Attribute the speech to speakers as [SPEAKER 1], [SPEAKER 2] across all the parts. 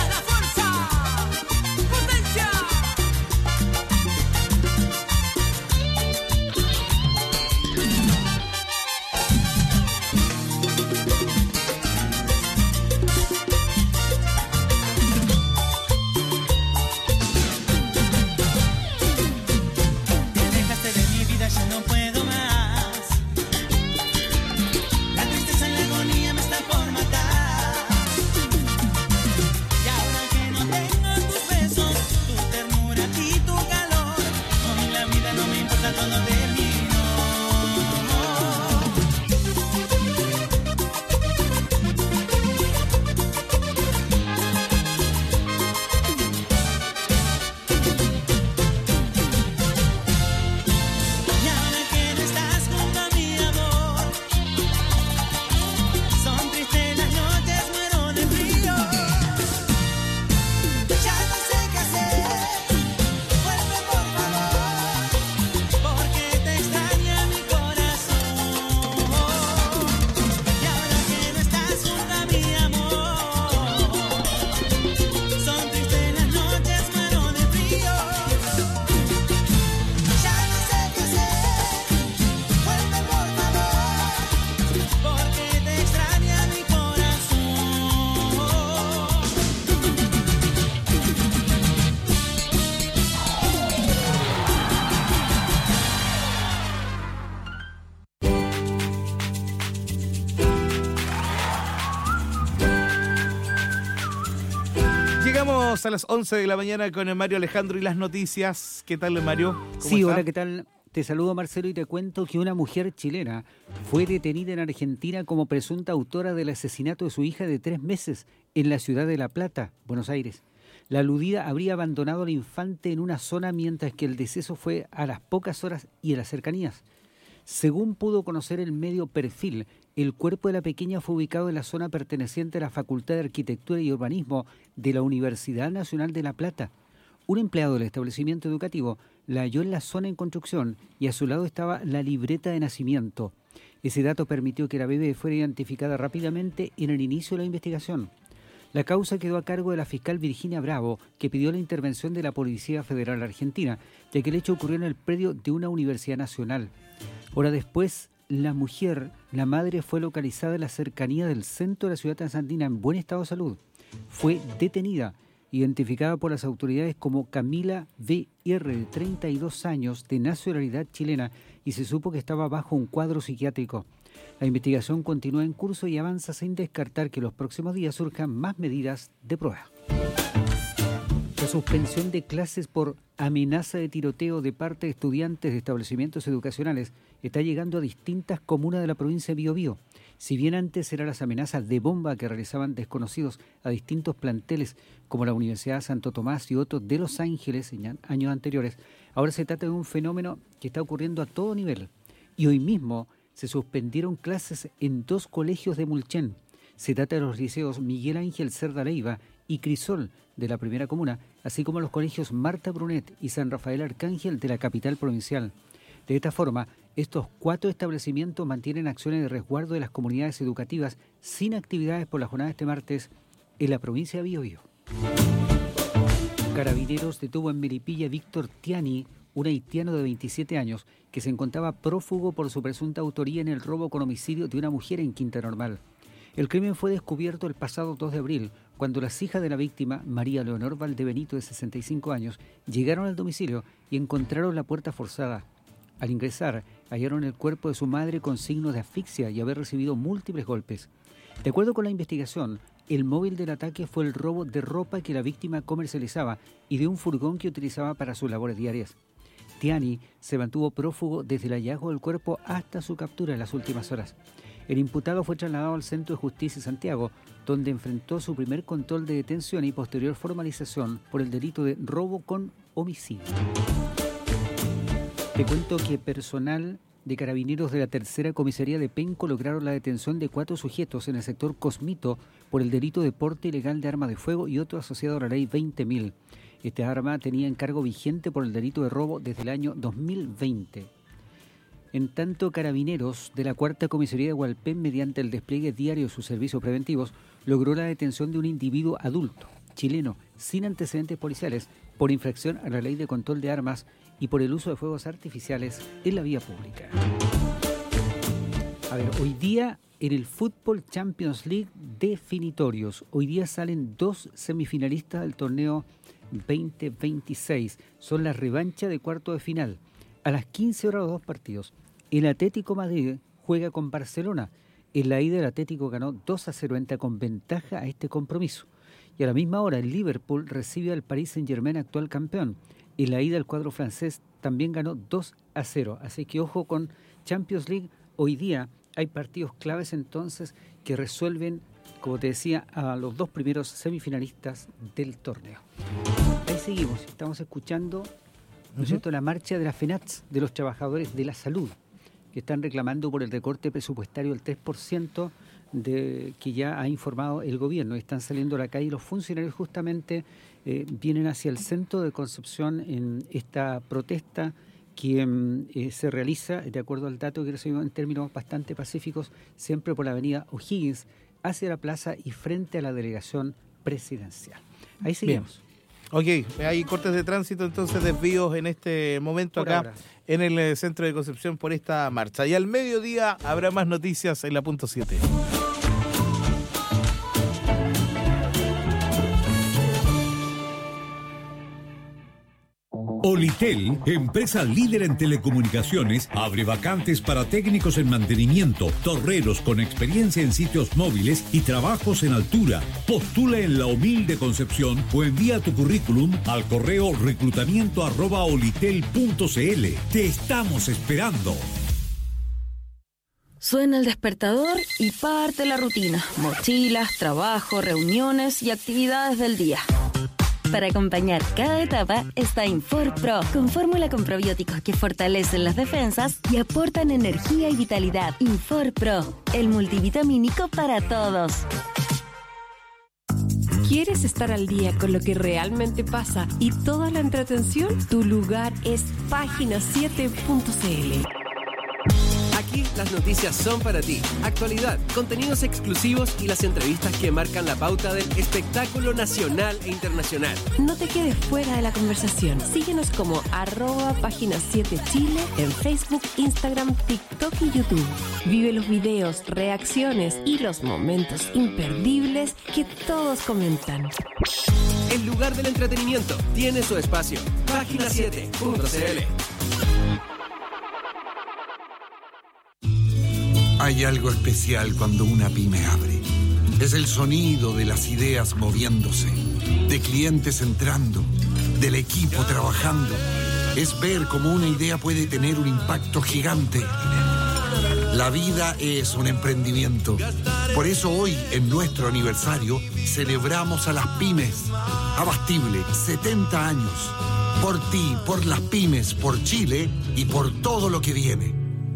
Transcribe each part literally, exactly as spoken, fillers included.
[SPEAKER 1] Llegamos a las once de la mañana con el Mario Alejandro y las noticias. ¿Qué tal, Mario? ¿Cómo
[SPEAKER 2] sí,
[SPEAKER 1] está?
[SPEAKER 2] Hola, ¿qué tal? Te saludo, Marcelo, y te cuento que una mujer chilena fue detenida en Argentina como presunta autora del asesinato de su hija de tres meses en la ciudad de La Plata, Buenos Aires. La aludida habría abandonado al infante en una zona mientras que el deceso fue a las pocas horas y en las cercanías. Según pudo conocer el medio Perfil, el cuerpo de la pequeña fue ubicado en la zona perteneciente a la Facultad de Arquitectura y Urbanismo de la Universidad Nacional de La Plata. Un empleado del establecimiento educativo la halló en la zona en construcción y a su lado estaba la libreta de nacimiento. Ese dato permitió que la bebé fuera identificada rápidamente en el inicio de la investigación. La causa quedó a cargo de la fiscal Virginia Bravo, que pidió la intervención de la Policía Federal Argentina, ya que el hecho ocurrió en el predio de una universidad nacional. Horas después, la mujer, la madre, fue localizada en la cercanía del centro de la ciudad trasandina en buen estado de salud. Fue detenida, identificada por las autoridades como Camila V R, de treinta y dos años, de nacionalidad chilena, y se supo que estaba bajo un cuadro psiquiátrico. La investigación continúa en curso y avanza sin descartar que en los próximos días surjan más medidas de prueba. La suspensión de clases por amenaza de tiroteo de parte de estudiantes de establecimientos educacionales está llegando a distintas comunas de la provincia de Biobío. Si bien antes eran las amenazas de bomba que realizaban desconocidos a distintos planteles como la Universidad Santo Tomás y otros de Los Ángeles en años anteriores, ahora se trata de un fenómeno que está ocurriendo a todo nivel. Y hoy mismo se suspendieron clases en dos colegios de Mulchen. Se trata de los liceos Miguel Ángel Cerda Leiva y Crisol de la primera comuna, así como los colegios Marta Brunet y San Rafael Arcángel de la capital provincial. De esta forma, estos cuatro establecimientos mantienen acciones de resguardo de las comunidades educativas sin actividades por la jornada de este martes en la provincia de Biobío. Carabineros detuvo en Melipilla a Víctor Tiani, un haitiano de veintisiete años, que se encontraba prófugo por su presunta autoría en el robo con homicidio de una mujer en Quinta Normal. El crimen fue descubierto el pasado dos de abril, cuando las hijas de la víctima, María Leonor Valdebenito, de sesenta y cinco años, llegaron al domicilio y encontraron la puerta forzada. Al ingresar, hallaron el cuerpo de su madre con signos de asfixia y haber recibido múltiples golpes. De acuerdo con la investigación, el móvil del ataque fue el robo de ropa que la víctima comercializaba y de un furgón que utilizaba para sus labores diarias. Tiani se mantuvo prófugo desde el hallazgo del cuerpo hasta su captura en las últimas horas. El imputado fue trasladado al Centro de Justicia de Santiago, donde enfrentó su primer control de detención y posterior formalización por el delito de robo con homicidio. Te cuento que personal de carabineros de la tercera comisaría de Penco lograron la detención de cuatro sujetos en el sector Cosmito por el delito de porte ilegal de arma de fuego y otro asociado a la ley veinte mil. Esta arma tenía encargo vigente por el delito de robo desde el año dos mil veinte. En tanto, Carabineros de la cuarta comisaría de Hualpén, mediante el despliegue diario de sus servicios preventivos, logró la detención de un individuo adulto. chileno sin antecedentes policiales por infracción a la ley de control de armas y por el uso de fuegos artificiales en la vía pública. A ver, hoy día en el Fútbol Champions League definitorios, hoy día salen dos semifinalistas del torneo veinte veintiséis. Son la revancha de cuarto de final. A las quince horas los dos partidos. El Atlético Madrid juega con Barcelona. En la ida el Atlético ganó dos a cero, entra con ventaja a este compromiso. Y a la misma hora el Liverpool recibe al Paris Saint-Germain, actual campeón. En la ida el cuadro francés también ganó dos a cero. Así que ojo con Champions League. Hoy día hay partidos claves entonces que resuelven, como te decía, a los dos primeros semifinalistas del torneo. Ahí seguimos, estamos escuchando, ¿no es cierto?, la marcha de la FENATS, de los trabajadores de la salud, que están reclamando por el recorte presupuestario del tres por ciento de, que ya ha informado el gobierno. Están saliendo a la calle los funcionarios justamente, eh, vienen hacia el centro de Concepción en esta protesta que eh, se realiza, de acuerdo al dato que recibimos en términos bastante pacíficos, siempre por la avenida O'Higgins, hacia la plaza y frente a la delegación presidencial. Ahí seguimos.
[SPEAKER 1] Bien. Ok, hay cortes de tránsito, entonces desvíos en este momento por acá ahora en el centro de Concepción por esta marcha. Y al mediodía habrá más noticias en la punto siete.
[SPEAKER 3] Olitel, empresa líder en telecomunicaciones, abre vacantes para técnicos en mantenimiento, torreros con experiencia en sitios móviles y trabajos en altura. Postula en La Humilde Concepción o envía tu currículum al correo reclutamiento arroba olitel punto cl. Te estamos esperando.
[SPEAKER 4] Suena el despertador y parte la rutina. Mochilas, trabajo, reuniones y actividades del día. Para acompañar cada etapa está InforPro, con fórmula con probióticos que fortalecen las defensas y aportan energía y vitalidad. InforPro, el multivitamínico para todos.
[SPEAKER 5] ¿Quieres estar al día con lo que realmente pasa y toda la entretención? Tu lugar es página siete punto cl.
[SPEAKER 6] Aquí las noticias son para ti. Actualidad, contenidos exclusivos y las entrevistas que marcan la pauta del espectáculo nacional e internacional.
[SPEAKER 5] No te quedes fuera de la conversación. Síguenos como arroba página siete Chile en Facebook, Instagram, TikTok y YouTube. Vive los videos, reacciones y los momentos imperdibles que todos comentan.
[SPEAKER 6] El lugar del entretenimiento tiene su espacio. página siete punto cl.
[SPEAKER 7] Hay algo especial cuando una pyme abre. Es el sonido de las ideas moviéndose, de clientes entrando, del equipo trabajando. Es ver cómo una idea puede tener un impacto gigante. La vida es un emprendimiento. Por eso hoy, en nuestro aniversario, celebramos a las pymes. Abastible, setenta años. Por ti, por las pymes, por Chile y por todo lo que viene.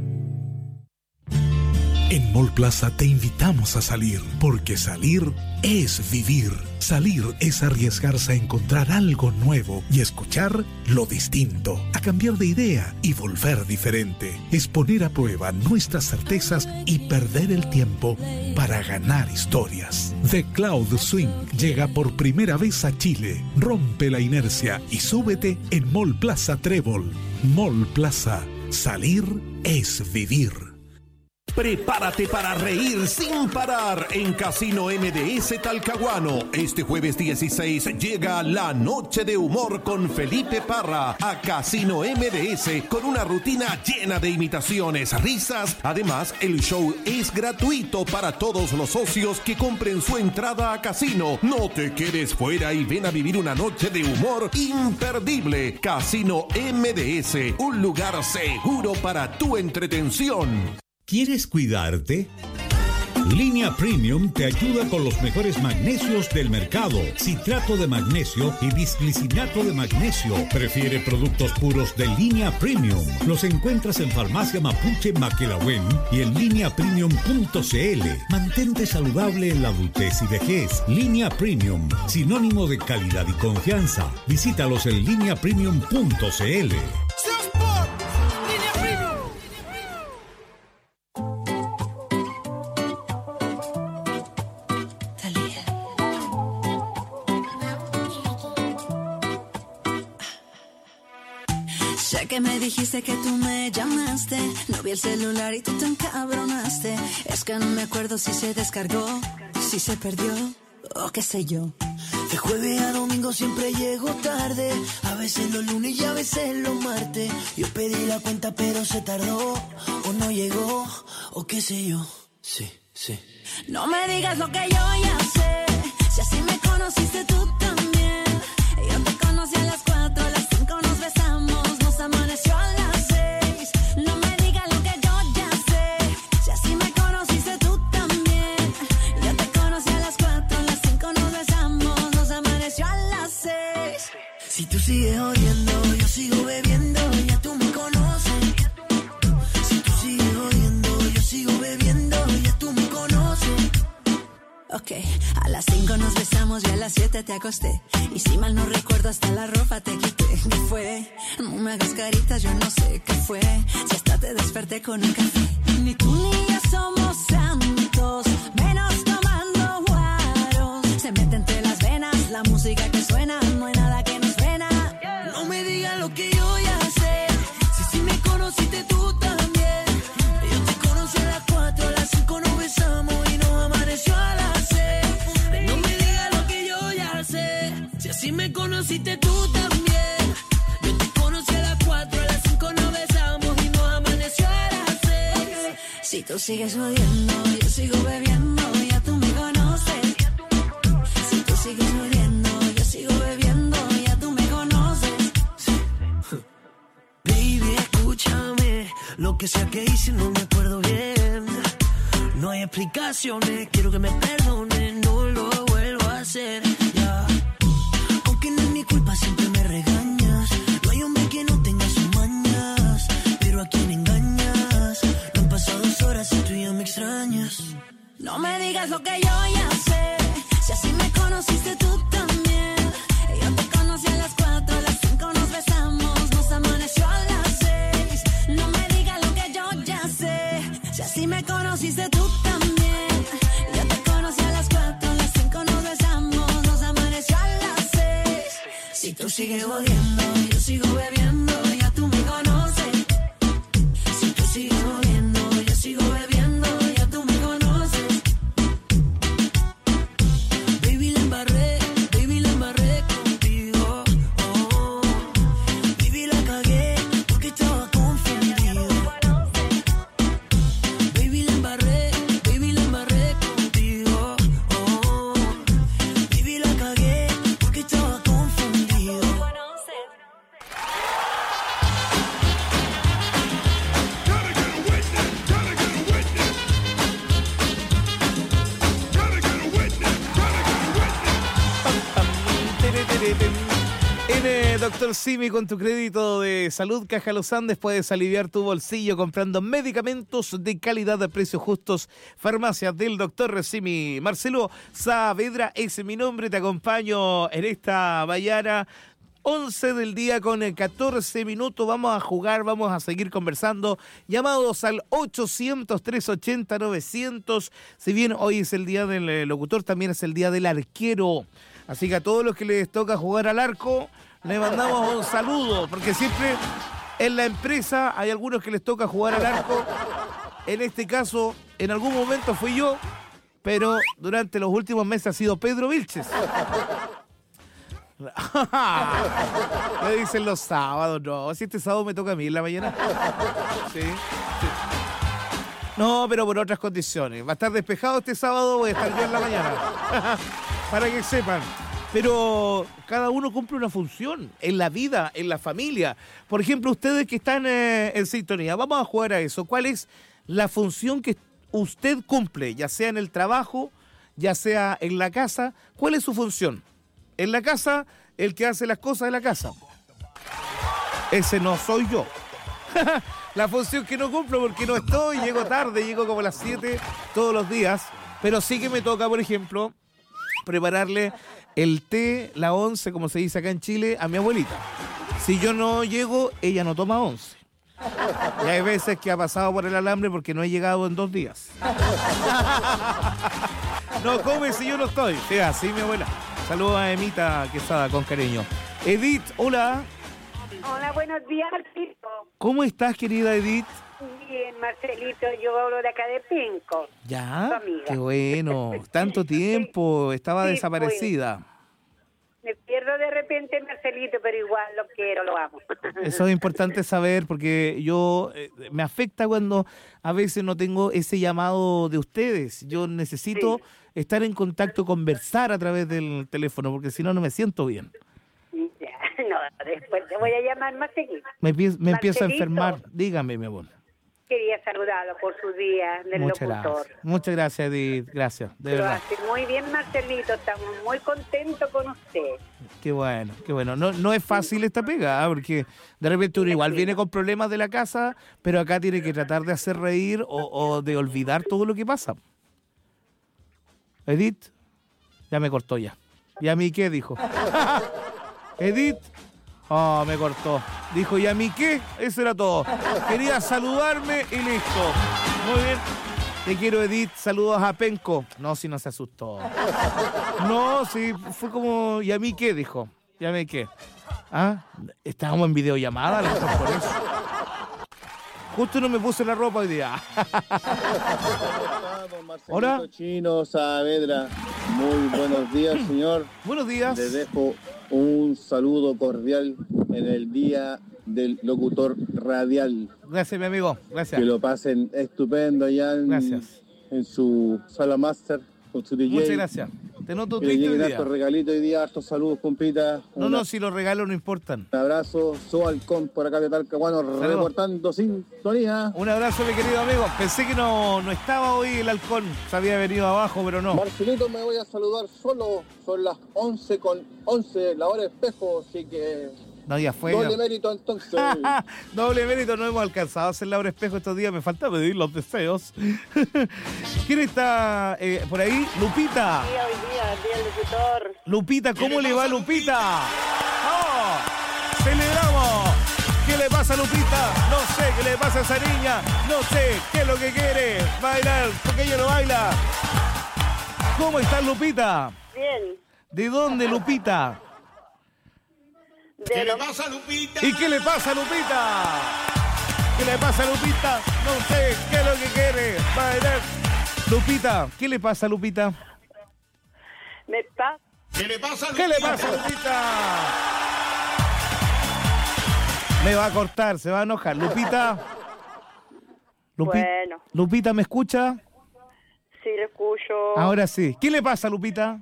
[SPEAKER 8] En Mall Plaza te invitamos a salir, porque salir es vivir. Salir es arriesgarse a encontrar algo nuevo y escuchar lo distinto, a cambiar de idea y volver diferente. Es poner a prueba nuestras certezas y perder el tiempo para ganar historias. The Cloud Swing llega por primera vez a Chile. Rompe la inercia y súbete en Mall Plaza Trébol. Mall Plaza. Salir es vivir.
[SPEAKER 9] Prepárate para reír sin parar en Casino M D S Talcahuano. Este jueves dieciséis llega la Noche de Humor con Felipe Parra a Casino M D S con una rutina llena de imitaciones, risas. Además, el show es gratuito para todos los socios que compren su entrada a Casino. No te quedes fuera y ven a vivir una noche de humor imperdible. Casino M D S, un lugar seguro para tu entretención.
[SPEAKER 3] ¿Quieres cuidarte? Línea Premium te ayuda con los mejores magnesios del mercado. Citrato de magnesio y bisglicinato de magnesio. Prefiere productos puros de Línea Premium. Los encuentras en Farmacia Mapuche Maquelahuen y en línea premium punto cl. Mantente saludable en la adultez y vejez. Línea Premium, sinónimo de calidad y confianza. Visítalos en línea premium punto cl.
[SPEAKER 10] Sé que me dijiste que tú me llamaste, no vi el celular y tú te encabronaste. Es que no me acuerdo si se descargó, si se perdió o qué sé yo.
[SPEAKER 11] De jueves a domingo siempre llego tarde, a veces los lunes y a veces los martes. Yo pedí la cuenta pero se tardó, o no llegó, o qué sé yo. Sí, sí.
[SPEAKER 10] No me digas lo que yo ya sé, si así me conociste tú también. Yo te conocí a las cuatro, a las cinco nos besamos, nos amaneció a las seis. No me digas lo que yo ya sé, si así me conociste tú también. Yo te conocí a las cuatro, a las cinco nos besamos, nos amaneció a las seis.
[SPEAKER 11] Si tú sigues odiando, yo sigo bebiendo, ya tú me conoces. Si tú sigues odiando, yo sigo bebiendo, ya tú me conoces.
[SPEAKER 10] Ok, a las cinco nos besamos y a las siete te acosté. Y si mal no recuerdo hasta la ropa te quité. ¿Qué fue? No me hagas caritas, yo no sé qué fue. Si hasta te desperté con un café. Ni tú ni yo somos santos, menos tomando guaros. Se mete entre las venas la música que suena, no hay nada que nos frena.
[SPEAKER 11] No me digas lo que yo ya sé, si si me conociste tú también. Yo te conocí a las cuatro, a las cinco nos besamos y nos amaneció a las seis. No me digas lo que yo ya sé, si así me conociste tú también. Yo te conocí a las cuatro, a las cinco nos besamos y nos amaneció a las seis.
[SPEAKER 10] Si tú sigues odiando, yo sigo bebiendo, ya tú me conoces. Si tú sigues odiando, yo sigo bebiendo, ya tú me conoces.
[SPEAKER 11] Baby, escúchame, lo que sea que hice no me acuerdo bien. No hay explicaciones, quiero que me perdones, no lo vuelvo a hacer, ya. Aunque no es mi culpa, siempre me regañas. No hay hombre que no tenga sus mañas, pero a quien engañas. No han pasado dos horas y tú ya me extrañas.
[SPEAKER 10] No me digas lo que yo ya sé, si así me conociste tú también. Yo te conocí a las cuatro, a las cinco nos besamos, nos amaneció a las seis. No me digas lo que yo ya sé, si así me conociste tú también. Yo te conocí a las cuatro, a las cinco nos besamos, nos amaneció a las seis. Si tú sigues odiando, yo sigo bebiendo, ya tú me conoces. Si tú sigues odiando, yo sigo bebiendo, ya tú me conoces.
[SPEAKER 11] Baby, la embarré, baby, la embarré contigo. Oh, baby, la cagué porque estaba confundido. Baby, la embarré, baby, la embarré contigo. Oh, baby, la cagué porque estaba confundido.
[SPEAKER 1] En eh, Doctor Simi, con tu crédito de salud Caja Los Andes puedes aliviar tu bolsillo comprando medicamentos de calidad a precios justos. Farmacia del Doctor Simi. Marcelo Saavedra es mi nombre, te acompaño en esta mañana. once del día con catorce minutos, vamos a jugar, vamos a seguir conversando. Llamados al ochocientos, trescientos ochenta, novecientos. Si bien hoy es el día del locutor, también es el día del arquero. Así que a todos los que les toca jugar al arco, le mandamos un saludo, porque siempre en la empresa hay algunos que les toca jugar al arco. En este caso, en algún momento fui yo, pero durante los últimos meses ha sido Pedro Vilches. Le dicen los sábados, no, si este sábado me toca a mí en la mañana. Sí, sí. No, pero por otras condiciones. Va a estar despejado este sábado, voy a estar yo en la mañana. Para que sepan. Pero cada uno cumple una función en la vida, en la familia. Por ejemplo, ustedes que están eh, en sintonía, vamos a jugar a eso. ¿Cuál es la función que usted cumple? Ya sea en el trabajo, ya sea en la casa. ¿Cuál es su función? En la casa, el que hace las cosas de la casa. Ese no soy yo. La función que no cumplo porque no estoy, llego tarde, llego como a las siete todos los días. Pero sí que me toca, por ejemplo, prepararle el té, la once, como se dice acá en Chile, a mi abuelita. Si yo no llego, ella no toma once. Y hay veces que ha pasado por el alambre porque no he llegado en dos días. No come si yo no estoy. Sí, así mi abuela. Saludos a Emita Quesada con cariño. Edith, hola.
[SPEAKER 12] Hola, buenos días, Marcelito.
[SPEAKER 1] ¿Cómo estás, querida Edith?
[SPEAKER 12] Bien, Marcelito, yo hablo de acá de Penco.
[SPEAKER 1] Ya,
[SPEAKER 12] Tu amiga.
[SPEAKER 1] qué bueno. Tanto tiempo, estaba
[SPEAKER 12] Sí,
[SPEAKER 1] desaparecida.
[SPEAKER 12] Me pierdo de repente, Marcelito, pero igual lo quiero, lo amo.
[SPEAKER 1] Eso es importante saber porque yo eh, me afecta cuando a veces no tengo ese llamado de ustedes. Yo necesito estar en contacto, conversar a través del teléfono, porque si no, no me siento bien.
[SPEAKER 12] Ya, no, después te voy a llamar más seguido.
[SPEAKER 1] Me, empie- me empiezo a
[SPEAKER 12] Marcelito,
[SPEAKER 1] enfermar. Dígame, mi amor.
[SPEAKER 12] Quería saludarlo por su día del
[SPEAKER 1] Muchas
[SPEAKER 12] locutor.
[SPEAKER 1] gracias. Muchas gracias, Edith. Gracias, de
[SPEAKER 12] Lo
[SPEAKER 1] verdad.
[SPEAKER 12] hace muy bien, Marcelito. Estamos muy contentos con usted.
[SPEAKER 1] Qué bueno, qué bueno. No, no es fácil esta pega, ¿ah? Porque de repente uno igual viene con problemas de la casa, pero acá tiene que tratar de hacer reír o, o de olvidar todo lo que pasa. Edith, ya me cortó ya. ¿Y a mí qué dijo? Edith, oh, me cortó. Dijo, ¿y a mí qué? Eso era todo. Quería saludarme y listo. Muy bien. Te quiero, Edith. Saludos a Penco. No, si no se asustó. No, sí, fue como, ¿y a mí qué? Dijo. ¿Y a mí qué? ¿Ah? Estábamos en videollamada, a lo mejor por eso. Justo no me puse la ropa hoy día. Hola.
[SPEAKER 13] Chino Saavedra, muy buenos días, señor.
[SPEAKER 1] Buenos días.
[SPEAKER 13] Les dejo un saludo cordial en el día del locutor radial.
[SPEAKER 1] Gracias, mi amigo. Gracias.
[SPEAKER 13] Que lo pasen estupendo allá en,
[SPEAKER 1] Gracias.
[SPEAKER 13] en su sala master con su D J.
[SPEAKER 1] Muchas gracias. Te noto
[SPEAKER 13] Que le
[SPEAKER 1] triste hoy
[SPEAKER 13] lleguen
[SPEAKER 1] día.
[SPEAKER 13] hartos regalitos hoy día, hartos saludos, compita.
[SPEAKER 1] No,
[SPEAKER 13] Un
[SPEAKER 1] no, si los regalos no importan.
[SPEAKER 13] abrazo, soy Halcón por acá de Talcahuano, reportando sintonía.
[SPEAKER 1] Un abrazo, mi querido amigo. Pensé que no, no estaba hoy el halcón. Se había venido abajo, pero no.
[SPEAKER 13] Marcelito, me voy a saludar solo. Son las once con once, la hora espejo, así que
[SPEAKER 1] No, ya fue.
[SPEAKER 13] doble
[SPEAKER 1] ya.
[SPEAKER 13] mérito entonces.
[SPEAKER 1] Doble mérito, no hemos alcanzado a hacer la hora espejo estos días. Me falta pedir los deseos. ¿Quién está eh, por ahí? Lupita.
[SPEAKER 14] Sí, hoy día, el día del locutor.
[SPEAKER 1] Lupita, ¿cómo le va, Lupita? ¡Oh! ¡Celebramos! ¿Qué le pasa a Lupita? No sé qué le pasa a esa niña. No sé qué es lo que quiere. Bailar, porque ella no baila. ¿Cómo está Lupita?
[SPEAKER 14] Bien.
[SPEAKER 1] ¿De dónde, Lupita?
[SPEAKER 14] ¿Qué
[SPEAKER 1] le pasa a Lupita? ¿Y qué le pasa a Lupita? ¿Qué le pasa a Lupita? No sé qué es lo que quiere. Bailar. Lupita, ¿qué le pasa a Lupita?
[SPEAKER 14] Me pasa.
[SPEAKER 1] ¿Qué le pasa a Lupita? ¿Qué le pasa a Lupita? Me va a cortar, se va a enojar. Lupita. Lupi-
[SPEAKER 14] Bueno.
[SPEAKER 1] Lupita, ¿me escucha?
[SPEAKER 14] Sí, lo escucho.
[SPEAKER 1] Ahora sí. ¿Qué le pasa a Lupita?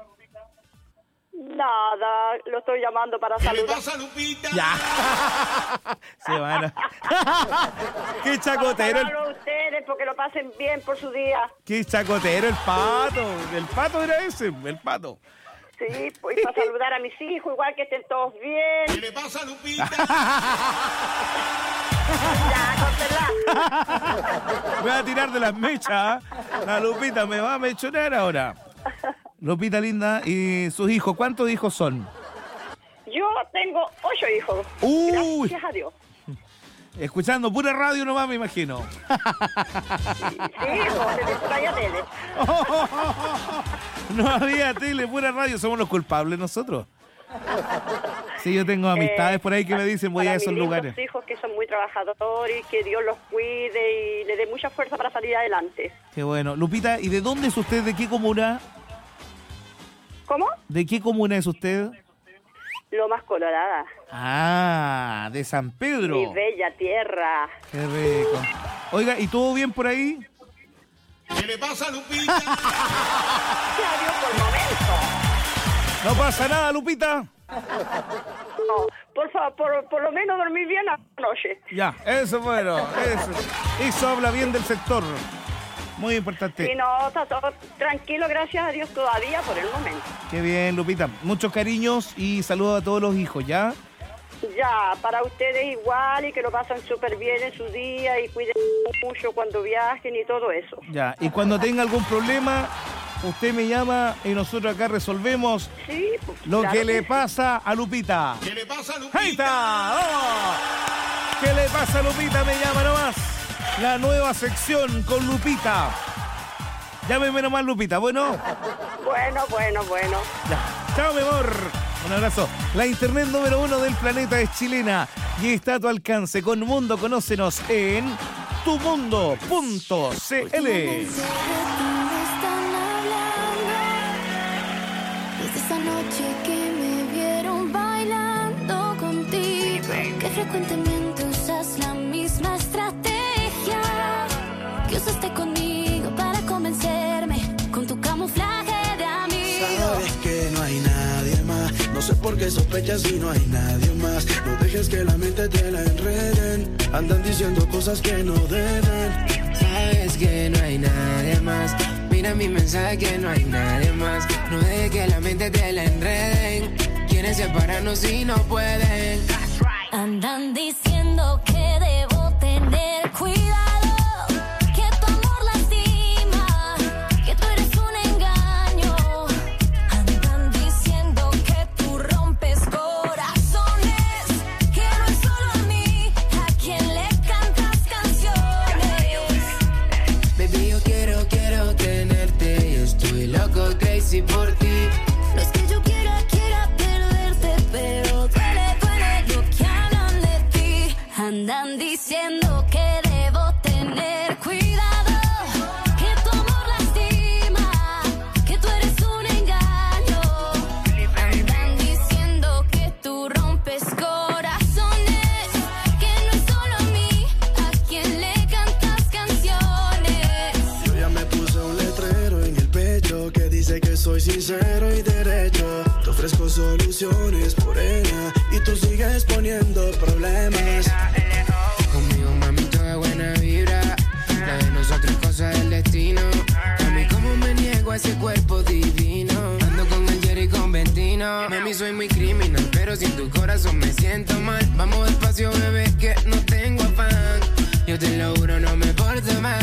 [SPEAKER 14] Nada, lo estoy llamando para saludar. ¿Qué le pasa,
[SPEAKER 1] Lupita? Ya. Se van a... ¡Qué chacotero! el-
[SPEAKER 14] Para a ustedes porque lo pasen bien por su día.
[SPEAKER 1] ¡Qué chacotero el pato! El pato era ese, el pato.
[SPEAKER 14] Sí, pues para saludar a mis hijos, igual que estén todos bien. ¿Qué le pasa, Lupita? Ya, córtela.
[SPEAKER 1] Me va a tirar de las mechas. ¿ah? La Lupita me va a mechonear ahora. Lupita linda, ¿y sus hijos? ¿Cuántos hijos son?
[SPEAKER 14] Yo tengo ocho hijos.
[SPEAKER 1] Uy.
[SPEAKER 14] Gracias a Dios.
[SPEAKER 1] Escuchando pura radio nomás, me imagino.
[SPEAKER 14] Sí, como desde por allá tele.
[SPEAKER 1] No había tele, pura radio, somos los culpables nosotros. Sí, yo tengo amistades
[SPEAKER 14] Eh,
[SPEAKER 1] por ahí que me dicen voy a
[SPEAKER 14] para
[SPEAKER 1] esos
[SPEAKER 14] mis lindos
[SPEAKER 1] lugares.
[SPEAKER 14] hijos que son muy trabajadores, que Dios los cuide y le dé mucha fuerza para salir adelante.
[SPEAKER 1] Qué bueno. Lupita, ¿y de dónde es usted? ¿De qué comuna?
[SPEAKER 14] ¿Cómo?
[SPEAKER 1] ¿De qué comuna es usted?
[SPEAKER 14] Lomas Colorada.
[SPEAKER 1] Ah, de San Pedro.
[SPEAKER 14] Mi bella tierra.
[SPEAKER 1] Qué rico. Oiga, ¿y todo bien por ahí?
[SPEAKER 14] ¿Qué le pasa, Lupita? Gracias a Dios por el momento.
[SPEAKER 1] ¿No pasa nada, Lupita?
[SPEAKER 14] No, por favor, por, por lo menos dormí bien anoche.
[SPEAKER 1] Ya, eso bueno, eso. Eso habla bien del sector. Muy importante.
[SPEAKER 14] Y no, está todo tranquilo, gracias a Dios todavía por el momento.
[SPEAKER 1] Qué bien, Lupita. Muchos cariños y saludos a todos los hijos, ¿ya?
[SPEAKER 14] Ya, para ustedes igual y que lo pasen súper bien en su día y cuiden mucho cuando viajen y todo eso.
[SPEAKER 1] Ya, y cuando tenga algún problema, usted me llama y nosotros acá resolvemos
[SPEAKER 14] Sí, pues,
[SPEAKER 1] lo
[SPEAKER 14] claro
[SPEAKER 1] que le
[SPEAKER 14] sí.
[SPEAKER 1] pasa a Lupita. ¿Qué le pasa a Lupita? ¡Ahí está! ¡Vamos! ¿Qué le pasa a Lupita? Me llama nomás. La nueva sección con Lupita. Llámeme nomás, Lupita. Bueno.
[SPEAKER 14] Bueno, bueno, bueno.
[SPEAKER 1] Ya. Chao, mi amor. Un abrazo. La internet número uno del planeta es chilena. y está a tu alcance. Con Mundo, conócenos en tu mundo punto c l.
[SPEAKER 10] Esa noche que me vieron bailando contigo, que frecuentemente usas la misma estrategia que usaste conmigo para convencerme con tu camuflaje de amigo.
[SPEAKER 15] Sabes que no hay nadie más, no sé por qué sospechas si no hay nadie más. No dejes que la mente te la enreden, andan diciendo cosas que no deben.
[SPEAKER 16] Sabes que no hay nadie más, mira mi mensaje que no hay nadie más. No dejes que la mente te la enreden, quieren separarnos y no pueden.
[SPEAKER 10] Andan diciendo que debo tener cuidado, que tu amor lastima, que tú eres un engaño. Andan diciendo que tú rompes corazones, que no es solo a mí a quien le cantas canciones.
[SPEAKER 16] Baby, yo quiero, quiero tenerte y estoy loco, crazy por ti.
[SPEAKER 10] No es que yo quiera, quiera perderte, pero duele, duele lo que hablan de ti. Andan diciendo que debo tener cuidado, que tu amor lastima, que tú eres un engaño. Andan diciendo que tú rompes corazones, que no es solo a mí a quien le cantas canciones.
[SPEAKER 15] Yo ya me puse un letrero en el pecho que dice que soy sincero y derecho. Te ofrezco soluciones, morena, y tú sigues poniendo problemas.
[SPEAKER 16] Conmigo, mami, toda buena vibra. La de nosotros cosas del destino. A mí como me niego a ese cuerpo divino. Ando con el Jerry con Ventino. Mami, soy muy criminal, pero sin tu corazón me siento mal. Vamos despacio, bebé, que no tengo afán. Yo te lo juro, no me porto mal.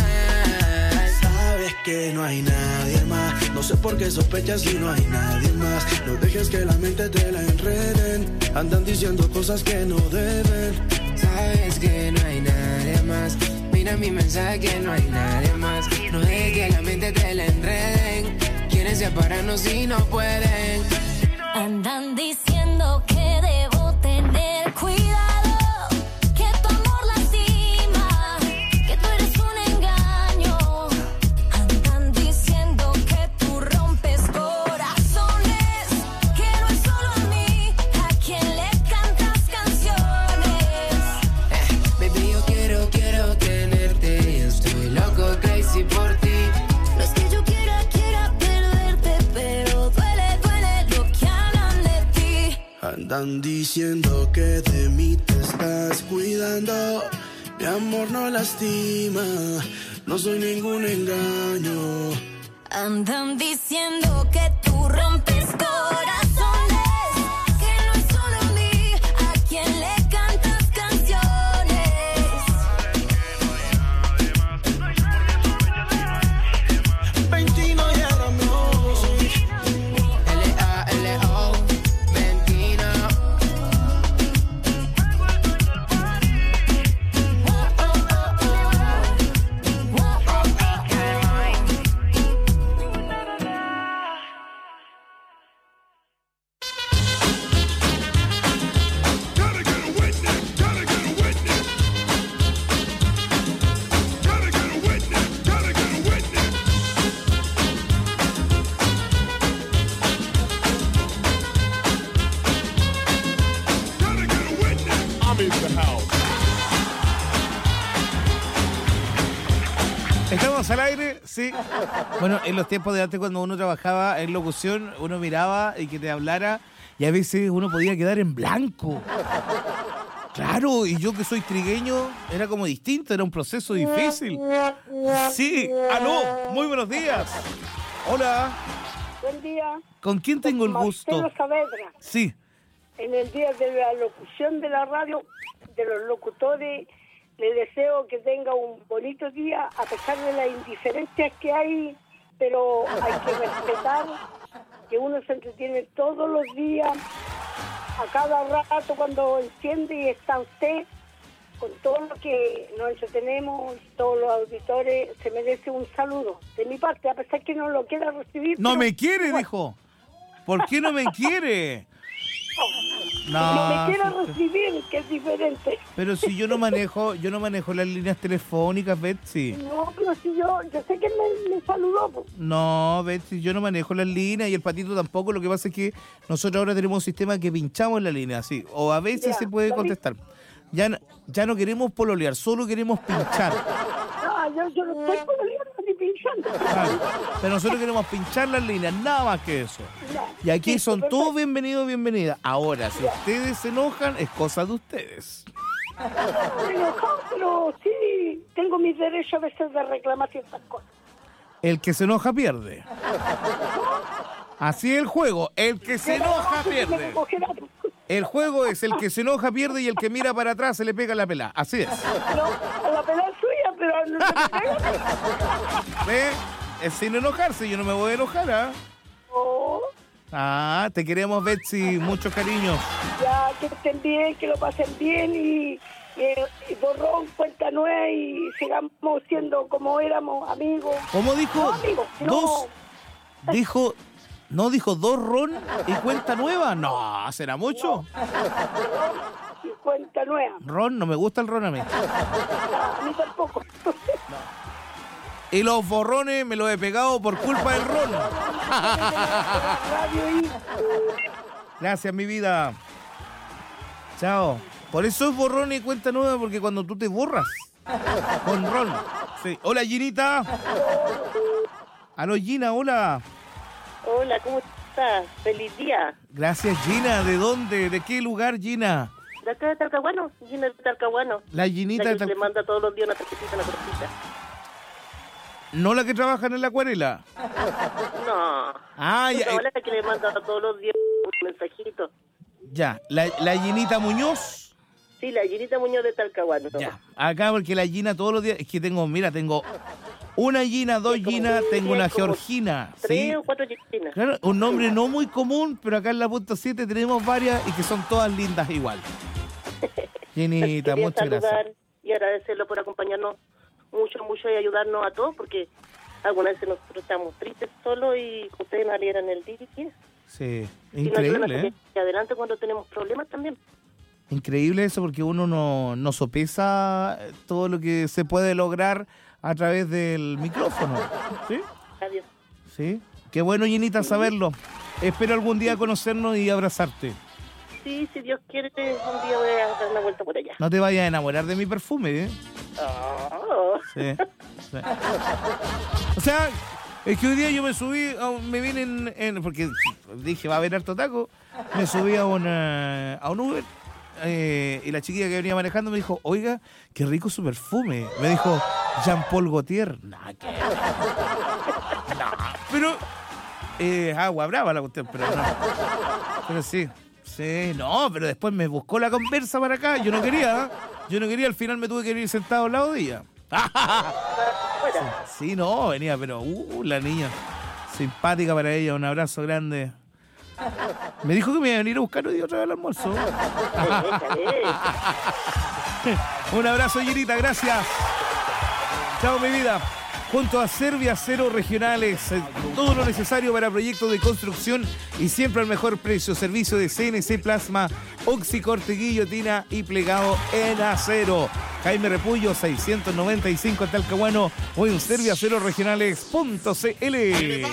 [SPEAKER 15] Sabes que no hay nadie más, no sé por qué sospechas si no hay nadie más. No dejes que la mente te la enreden, andan diciendo cosas que no deben.
[SPEAKER 16] Sabes que no hay nadie más, mira mi mensaje que no hay nadie más. No dejes que la mente te la enreden, quieren separarnos y no pueden.
[SPEAKER 10] Andan diciendo que debo tener cuidado, que tu amor lastima, que tú eres un engaño. Andan diciendo que tú rompes corazones, que no es solo a mí a quien le cantas canciones.
[SPEAKER 16] Eh, baby, yo quiero, quiero tenerte y estoy loco, crazy por ti.
[SPEAKER 10] No es que yo quiera, quiera perderte, pero duele, duele lo que hablan de ti.
[SPEAKER 15] Andan diciendo que de mí te estás cuidando. Mi amor no lastima, no soy ningún engaño.
[SPEAKER 10] Andan diciendo que tú rompes corazones, que no es solo a mí a quien le cantas canciones.
[SPEAKER 15] Ventino y era mi
[SPEAKER 16] L A L O, Ventino.
[SPEAKER 1] ¿Estamos al aire? Sí. Bueno, en los tiempos de antes, cuando uno trabajaba en locución, uno miraba y que te hablara y a veces uno podía quedar en blanco. Claro, y yo que soy trigueño, era como distinto, era un proceso difícil. Sí, aló, muy buenos días. Hola.
[SPEAKER 17] Buen día.
[SPEAKER 1] ¿Con quién tengo el gusto?
[SPEAKER 17] Marcelo Saavedra.
[SPEAKER 1] Sí.
[SPEAKER 17] En el día de la locución de la radio, de los locutores, le deseo que tenga un bonito día, a pesar de las indiferencias que hay, pero hay que respetar que uno se entretiene todos los días, a cada rato cuando enciende y está usted, con todo lo que nos entretenemos, todos los auditores, se merece un saludo de mi parte, a pesar que no lo quiera recibir.
[SPEAKER 1] No
[SPEAKER 17] pero,
[SPEAKER 1] me quiere,
[SPEAKER 17] bueno.
[SPEAKER 1] dijo. ¿Por qué no me quiere? No,
[SPEAKER 17] no me quiera
[SPEAKER 1] sí,
[SPEAKER 17] recibir, que es diferente.
[SPEAKER 1] Pero si yo no manejo, yo no manejo las líneas telefónicas, Betsy.
[SPEAKER 17] No, pero si yo, yo sé que me, me saludó. Pues.
[SPEAKER 1] No, Betsy, yo no manejo las líneas y el patito tampoco. Lo que pasa es que nosotros ahora tenemos un sistema que pinchamos en la línea, sí. O a veces
[SPEAKER 17] Ya,
[SPEAKER 1] se puede
[SPEAKER 17] ¿lo
[SPEAKER 1] contestar. Ya, no- ya no queremos pololear, solo queremos pinchar.
[SPEAKER 17] No, yo, yo no estoy pololeando ni pinchando.
[SPEAKER 1] Claro. Pero nosotros queremos pinchar las líneas, nada más que eso.
[SPEAKER 17] Ya,
[SPEAKER 1] Y aquí
[SPEAKER 17] listo,
[SPEAKER 1] son
[SPEAKER 17] perfecto.
[SPEAKER 1] todos bienvenidos, bienvenidas. Ahora, si ustedes se enojan, es cosa de ustedes.
[SPEAKER 17] Estoy enojado, pero sí tengo mis derechos a veces de reclamar ciertas cosas.
[SPEAKER 1] El que se enoja pierde. Así es el juego. El que se enoja pierde. El juego es el que se enoja pierde y el que mira para atrás se le pega la pelada. Así es.
[SPEAKER 17] No, a la pelea es suya, pero no se me pega.
[SPEAKER 1] ¿Ve? Es sin enojarse. Yo no me voy a enojar, ¿ah?
[SPEAKER 17] Oh,
[SPEAKER 1] Ah, te queremos, Betsy. Muchos cariños.
[SPEAKER 17] ya, que estén bien, que lo pasen bien y, y, y borrón, cuenta nueva y sigamos siendo como éramos, amigos.
[SPEAKER 1] ¿Cómo dijo?
[SPEAKER 17] No, amigos, sino-
[SPEAKER 1] Dos. Dijo. ¿No dijo dos ron y cuenta nueva? No, ¿será mucho?
[SPEAKER 17] Y cuenta nueva.
[SPEAKER 1] Ron, no me gusta el ron a mí.
[SPEAKER 17] A mí tampoco.
[SPEAKER 1] Y los borrones me los he pegado por culpa del ron. Gracias, mi vida. Chao. Por eso es borrón y cuenta nueva, porque cuando tú te borras con ron. Sí. Hola, Ginita. Aló, Gina, hola.
[SPEAKER 18] Hola, ¿cómo estás? Feliz día.
[SPEAKER 1] Gracias, Gina. ¿De dónde? ¿De qué lugar, Gina?
[SPEAKER 18] De acá de Talcahuano, Gina de Talcahuano.
[SPEAKER 1] La Ginita
[SPEAKER 18] La
[SPEAKER 1] de
[SPEAKER 18] que
[SPEAKER 1] Tal-
[SPEAKER 18] le manda todos los días una tarjetita, una cortita.
[SPEAKER 1] ¿No la que trabajan en la acuarela?
[SPEAKER 18] No.
[SPEAKER 1] Ah, ya.
[SPEAKER 18] Esa es la que le manda todos los días un mensajito.
[SPEAKER 1] Ya. La, la Ginita Muñoz.
[SPEAKER 18] Sí, la Ginita Muñoz de Talcahuano.
[SPEAKER 1] Ya. Acá, porque la Gina todos los días. Es que tengo, mira, tengo una Gina, dos Gina, tengo una Georgina.
[SPEAKER 18] Tres
[SPEAKER 1] ¿sí?
[SPEAKER 18] o cuatro Ginas.
[SPEAKER 1] Claro, un nombre no muy común, pero acá en la punto siete tenemos varias y que son todas lindas igual. Ginita,
[SPEAKER 18] Quería
[SPEAKER 1] muchas gracias.
[SPEAKER 18] saludar y agradecerlo por acompañarnos mucho, mucho y ayudarnos a todos, porque algunas veces nosotros estamos tristes solos y ustedes nos alegran el día.
[SPEAKER 1] Sí,
[SPEAKER 18] Y nos ayudan a
[SPEAKER 1] increíble, ¿eh?
[SPEAKER 18] salir adelante cuando tenemos problemas también.
[SPEAKER 1] Increíble eso porque uno no, no sopesa todo lo que se puede lograr a través del micrófono. ¿Sí?
[SPEAKER 18] Adiós.
[SPEAKER 1] Sí. Qué bueno, Ginita, saberlo. Espero algún día conocernos y abrazarte.
[SPEAKER 18] Sí, si Dios quiere, un día voy a dar una vuelta por allá.
[SPEAKER 1] No te vayas a enamorar de mi perfume, ¿eh?
[SPEAKER 18] Oh.
[SPEAKER 1] Sí. Sí. O sea, es que hoy día yo me subí, a un- me vine en, en- porque dije, va a haber harto taco, me subí a, una, a un Uber eh, y la chiquilla que venía manejando me dijo, oiga, qué rico su perfume. Me dijo, Jean-Paul Gaultier. Nah, ¿qué? Nah, pero eh, agua brava la cuestión, pero no. Pero sí, sí, no, pero después me buscó la conversa para acá, yo no quería, ¿eh? Yo no quería, al final me tuve que ir sentado al lado de ella. Sí, no, venía, pero uh, la niña, simpática para ella, un abrazo grande. Me dijo que me iba a venir a buscar hoy día otra vez al almuerzo. Un abrazo, Girita, gracias. Chao, mi vida. Junto a Serbia Cero Regionales, eh, todo lo necesario para proyectos de construcción y siempre al mejor precio. Servicio de C N C Plasma, Oxicorte, guillotina y plegado en acero. Jaime Repullo, seiscientos noventa y cinco en Talcahuano o en serbia cero regionales punto c l.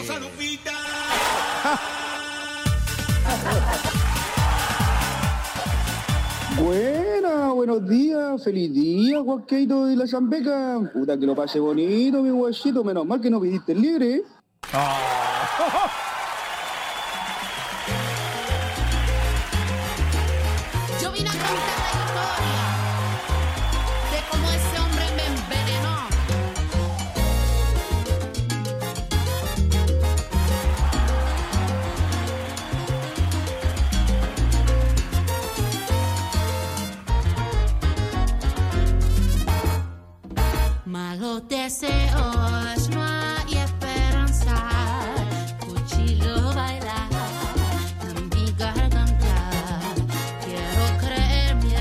[SPEAKER 19] Buena, buenos días, feliz día, guaqueito de la Chambeca. Puta que lo pase bonito, mi guachito, menos mal que no pidiste el libre, ¿eh?
[SPEAKER 20] Yo vine a contar la historia de cómo ese hombre me envenenó. Malos deseos, no hay esperanza. Cuchillo bailar en mi garganta. Quiero creer mi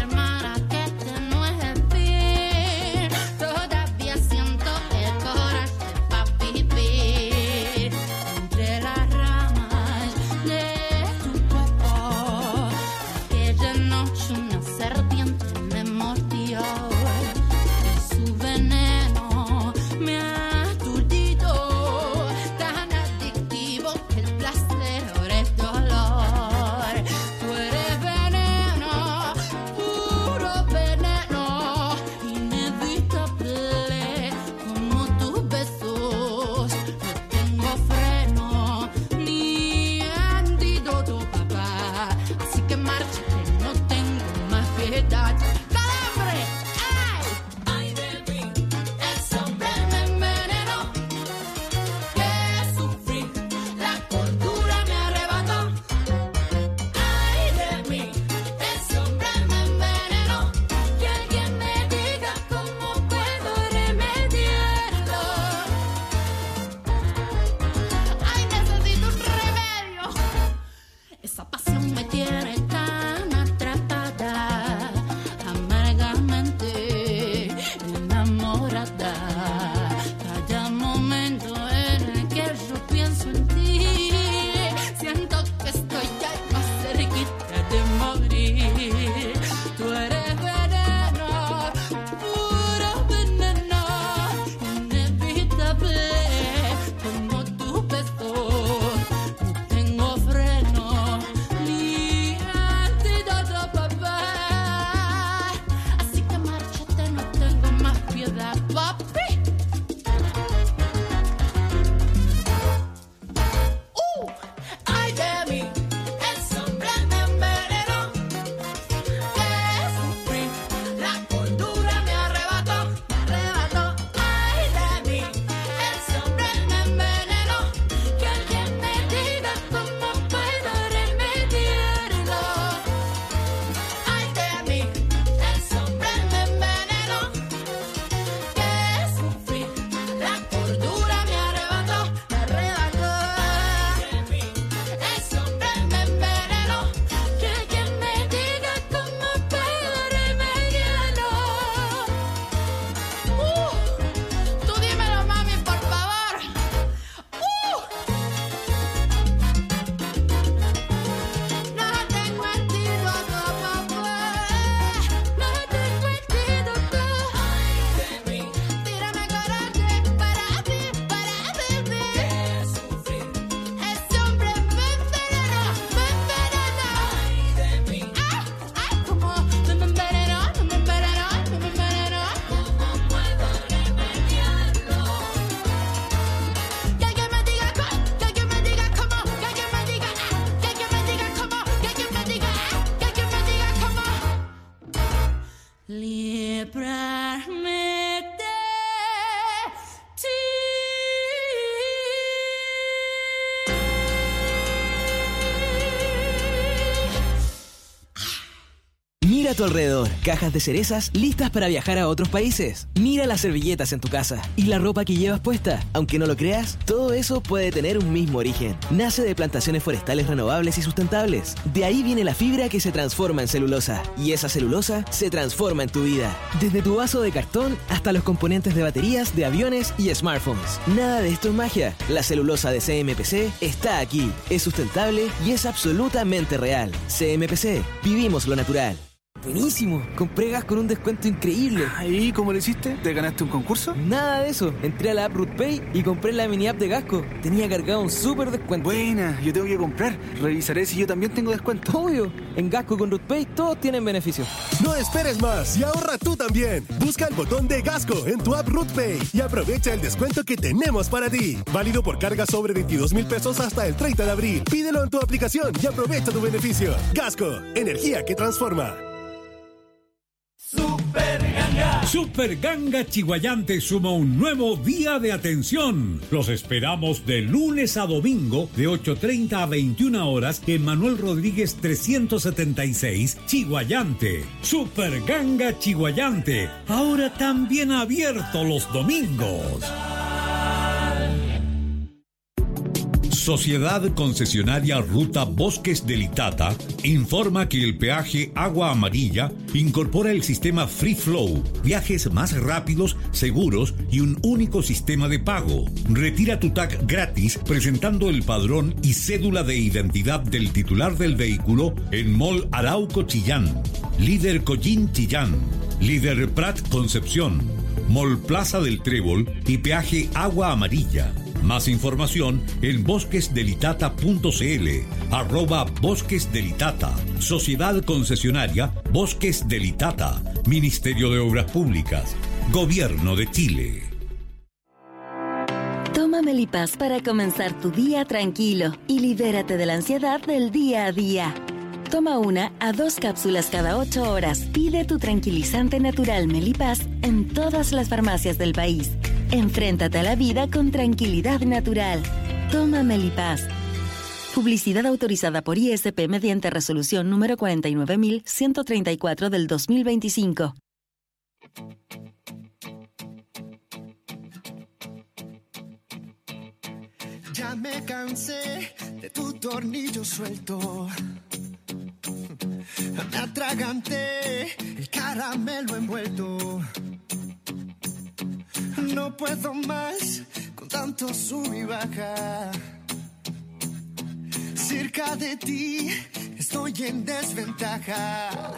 [SPEAKER 21] Mira a tu alrededor, cajas de cerezas listas para viajar a otros países. Mira las servilletas en tu casa y la ropa que llevas puesta. Aunque no lo creas, todo eso puede tener un mismo origen. Nace de plantaciones forestales renovables y sustentables. De ahí viene la fibra que se transforma en celulosa. Y esa celulosa se transforma en tu vida. Desde tu vaso de cartón hasta los componentes de baterías, de aviones y smartphones. Nada de esto es magia. La celulosa de C M P C está aquí. Es sustentable y es absolutamente real. C M P C. Vivimos lo natural. Buenísimo, compré gas con un descuento increíble.
[SPEAKER 22] ¿Y cómo lo hiciste? ¿Te ganaste un concurso?
[SPEAKER 21] Nada de eso, entré a la app RootPay y compré la mini app de Gasco. Tenía cargado un súper descuento.
[SPEAKER 22] Buena, yo tengo que comprar. Revisaré si yo también tengo descuento.
[SPEAKER 21] Obvio, en Gasco con RootPay todos tienen beneficios.
[SPEAKER 23] No esperes más y ahorra tú también. Busca el botón de Gasco en tu app RootPay y aprovecha el descuento que tenemos para ti. Válido por carga sobre veintidós mil pesos hasta el treinta de abril. Pídelo en tu aplicación y aprovecha tu beneficio. Gasco, energía que transforma.
[SPEAKER 3] Super Ganga. Super Ganga Chiguayante suma un nuevo día de atención. Los esperamos de lunes a domingo de ocho treinta a veintiuna horas en Manuel Rodríguez trescientos setenta y seis, Chiguayante. Super Ganga Chiguayante, ahora también abierto los domingos. Sociedad Concesionaria Ruta Bosques del Itata informa que el peaje Agua Amarilla incorpora el sistema Free Flow, viajes más rápidos, seguros y un único sistema de pago. Retira tu T A C gratis presentando el padrón y cédula de identidad del titular del vehículo en Mall Arauco Chillán, Líder Collín Chillán, Líder Prat Concepción, Mall Plaza del Trébol y peaje Agua Amarilla. Más información en bosquesdelitata punto cl, arroba Bosques del Itata, Sociedad Concesionaria Bosques del Itata, Ministerio de Obras Públicas, Gobierno de Chile.
[SPEAKER 4] Toma Melipaz para comenzar tu día tranquilo y libérate de la ansiedad del día a día. Toma una a dos cápsulas cada ocho horas. Pide tu tranquilizante natural Melipaz en todas las farmacias del país. Enfréntate a la vida con tranquilidad natural. Toma Melipaz. Publicidad autorizada por I S P mediante resolución número cuarenta y nueve mil ciento treinta y cuatro del dos mil veinticinco.
[SPEAKER 24] Ya me cansé de tu tornillo suelto. Me atraganté el caramelo envuelto. No puedo más con tanto sub y baja. Cerca de ti estoy en desventaja.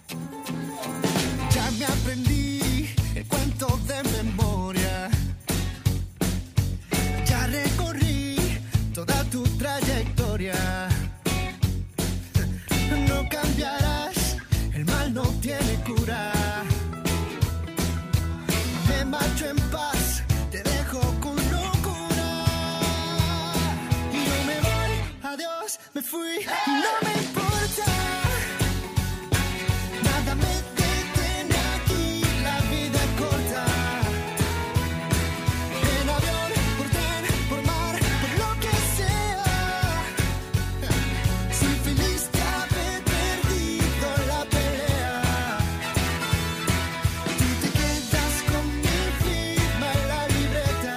[SPEAKER 24] Ya me aprendí el cuento de memoria. Ya recorrí toda tu trayectoria. No cambiarás, el mal no tiene cura. Me marcho en paz, te dejo con locura. Y no me voy, adiós, me fui, no me importa. Nada me detiene aquí, la vida es corta. En avión, por tren, por mar, por lo que sea. Soy feliz de haber perdido la pelea. Tú te quedas con mi firma en la libreta.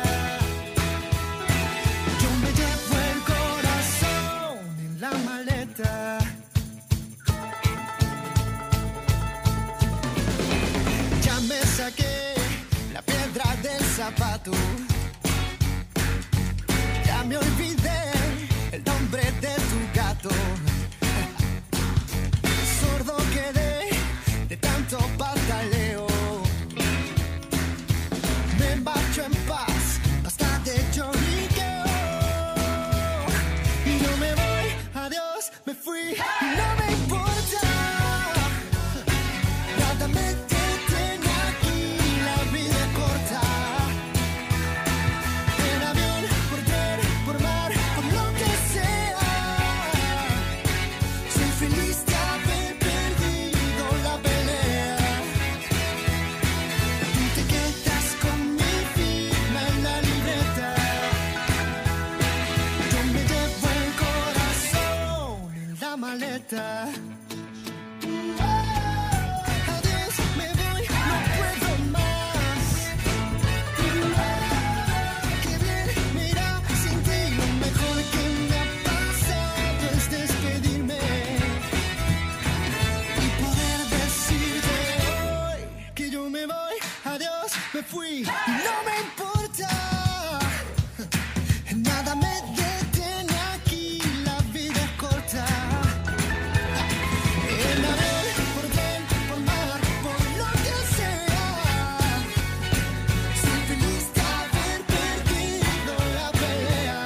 [SPEAKER 24] Yo me llevo el corazón en la maleta. Ya me saqué la piedra del zapato. Ya me olvidé el nombre de tu gato. Sordo quedé de tanto pataleo. Me marcho en paz, basta de lloriqueo. Y no me voy, adiós, me fui, no me importa. Nada me detiene aquí, la vida es corta. me fui y no me importa. Nada me detiene aquí, la vida es corta. En amor, por bien, por mal, por lo que sea. Soy feliz de haber perdido la pelea.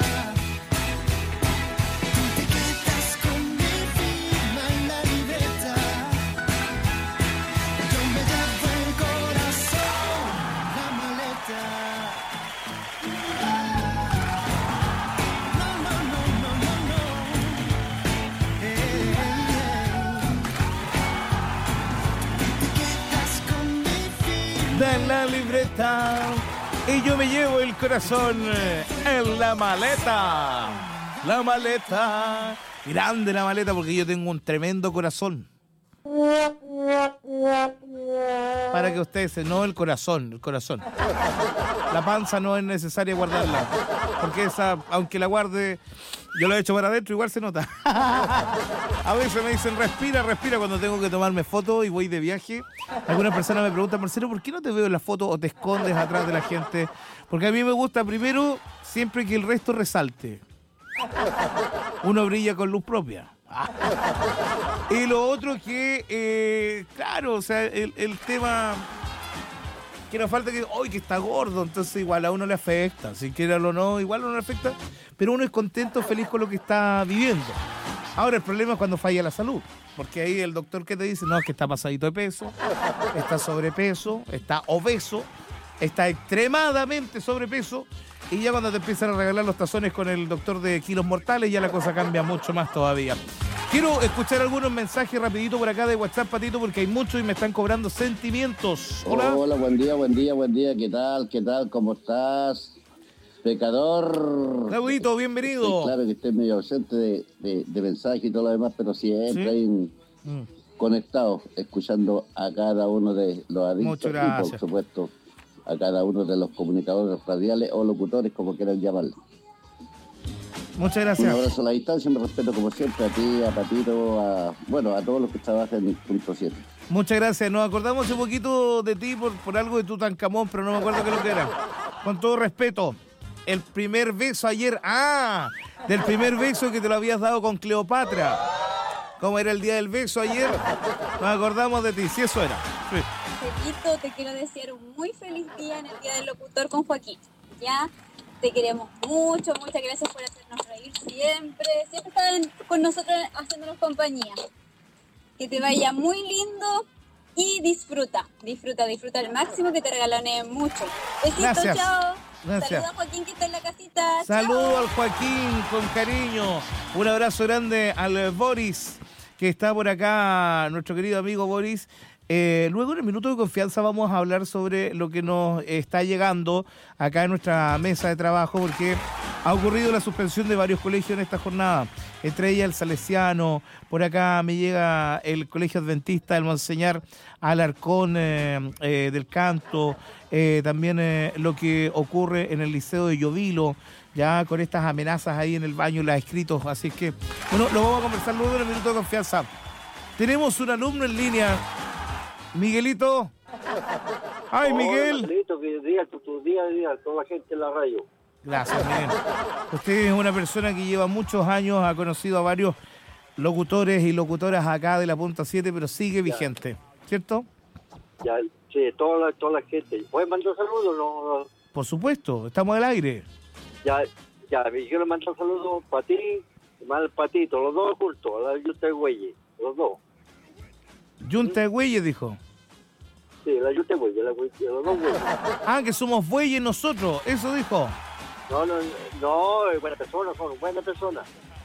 [SPEAKER 24] Tú te quedas con mi firma en la libreta. Yo me llevo el corazón, la maleta. No, no, no, no, no, no. Eh, eh. Tú te quedas con mi firma.
[SPEAKER 1] Da en la libreta y yo me llevo el corazón en la maleta. La maleta. Grande la maleta porque yo tengo un tremendo corazón. Para que ustedes se... No el corazón, el corazón. La panza no es necesaria guardarla. Porque esa, aunque la guarde, yo la he hecho para adentro, igual se nota. A veces me dicen, respira, respira cuando tengo que tomarme fotos y voy de viaje. Algunas personas me preguntan, Marcelo, ¿por qué no te veo en la foto o te escondes atrás de la gente? Porque a mí me gusta primero siempre que el resto resalte. Uno brilla con luz propia. Y lo otro que, eh, claro, o sea, el, el tema que nos falta que, hoy que está gordo, entonces igual a uno le afecta, si quiera o no, igual a uno le afecta, pero uno es contento, feliz con lo que está viviendo. Ahora el problema es cuando falla la salud, porque ahí el doctor que te dice, no, es que está pasadito de peso, está sobrepeso, está obeso, está extremadamente sobrepeso. Y ya cuando te empiezan a regalar los tazones con el doctor de kilos mortales, ya la cosa cambia mucho más todavía. Quiero escuchar algunos mensajes rapidito por acá de WhatsApp, Patito, porque hay muchos y me están cobrando sentimientos. Hola.
[SPEAKER 13] Hola, buen día, buen día, buen día. ¿Qué tal? ¿Qué tal? ¿Cómo estás? Pecador.
[SPEAKER 1] Claudito, bienvenido.
[SPEAKER 13] Sí, claro que estoy medio ausente de, de, de mensajes y todo lo demás, pero siempre
[SPEAKER 1] ¿Sí?
[SPEAKER 13] hay un...
[SPEAKER 1] Mm.
[SPEAKER 13] conectados, escuchando a cada uno de los adictos.
[SPEAKER 1] Muchas
[SPEAKER 13] y
[SPEAKER 1] gracias.
[SPEAKER 13] por supuesto a cada uno de los comunicadores radiales o locutores, como quieran llamarlo.
[SPEAKER 1] Muchas gracias.
[SPEAKER 13] Un abrazo a la distancia, me respeto como siempre a ti, a Patito, a bueno, a todos los que trabajan en Punto siete.
[SPEAKER 1] Muchas gracias. Nos acordamos un poquito de ti por, por algo de Tutankamón, pero no me acuerdo qué es lo que era. Con todo respeto, el primer beso ayer, ah, del primer beso que te lo habías dado con Cleopatra. ¿Cómo era el día del beso ayer? Nos acordamos de ti, si eso era. Sí.
[SPEAKER 2] Felito, te quiero desear un muy feliz día en el Día del Locutor con Joaquín. Ya, te queremos mucho, muchas gracias por hacernos reír siempre. Siempre están con nosotros haciéndonos compañía. Que te vaya muy lindo y disfruta, disfruta, disfruta al máximo, que te regalaron mucho. Besitos,
[SPEAKER 1] Gracias.
[SPEAKER 2] chao.
[SPEAKER 1] Gracias.
[SPEAKER 2] Saludos a Joaquín que está en la casita.
[SPEAKER 1] Saludo al Joaquín con cariño. Un abrazo grande al Boris, que está por acá, nuestro querido amigo Boris. Eh, luego en el Minuto de Confianza vamos a hablar sobre lo que nos está llegando acá en nuestra mesa de trabajo, porque ha ocurrido la suspensión de varios colegios en esta jornada, entre ellas el Salesiano, por acá me llega el Colegio Adventista, el Monseñor Alarcón eh, eh, del Canto, eh, también eh, lo que ocurre en el Liceo de Llovilo, ya con estas amenazas ahí en el baño, las escritos, así que, bueno, lo vamos a conversar luego en el Minuto de Confianza. Tenemos un alumno en línea, Miguelito. Ay, Miguel.
[SPEAKER 5] Miguelito, que día, tu día a día, toda la gente en la radio.
[SPEAKER 1] Gracias, Miguel. Usted es una persona que lleva muchos años, ha conocido a varios locutores y locutoras acá de la Punta siete, pero sigue vigente, ¿cierto?
[SPEAKER 5] Ya, sí, toda la, toda la gente. ¿Puedes mandar saludos? No, no.
[SPEAKER 1] Por supuesto, estamos al aire.
[SPEAKER 5] Ya, ya, yo le mando saludos para ti y más al Patito, los dos juntos, a la Yuta de Güeyes, los dos.
[SPEAKER 1] Yunta de Güeyes, dijo.
[SPEAKER 5] Sí, la Yuta de Güeyes, la Güeyes, los dos Güeyes.
[SPEAKER 1] Ah, que somos bueyes nosotros, eso dijo.
[SPEAKER 5] No, no, no, es buena persona, son buenas personas.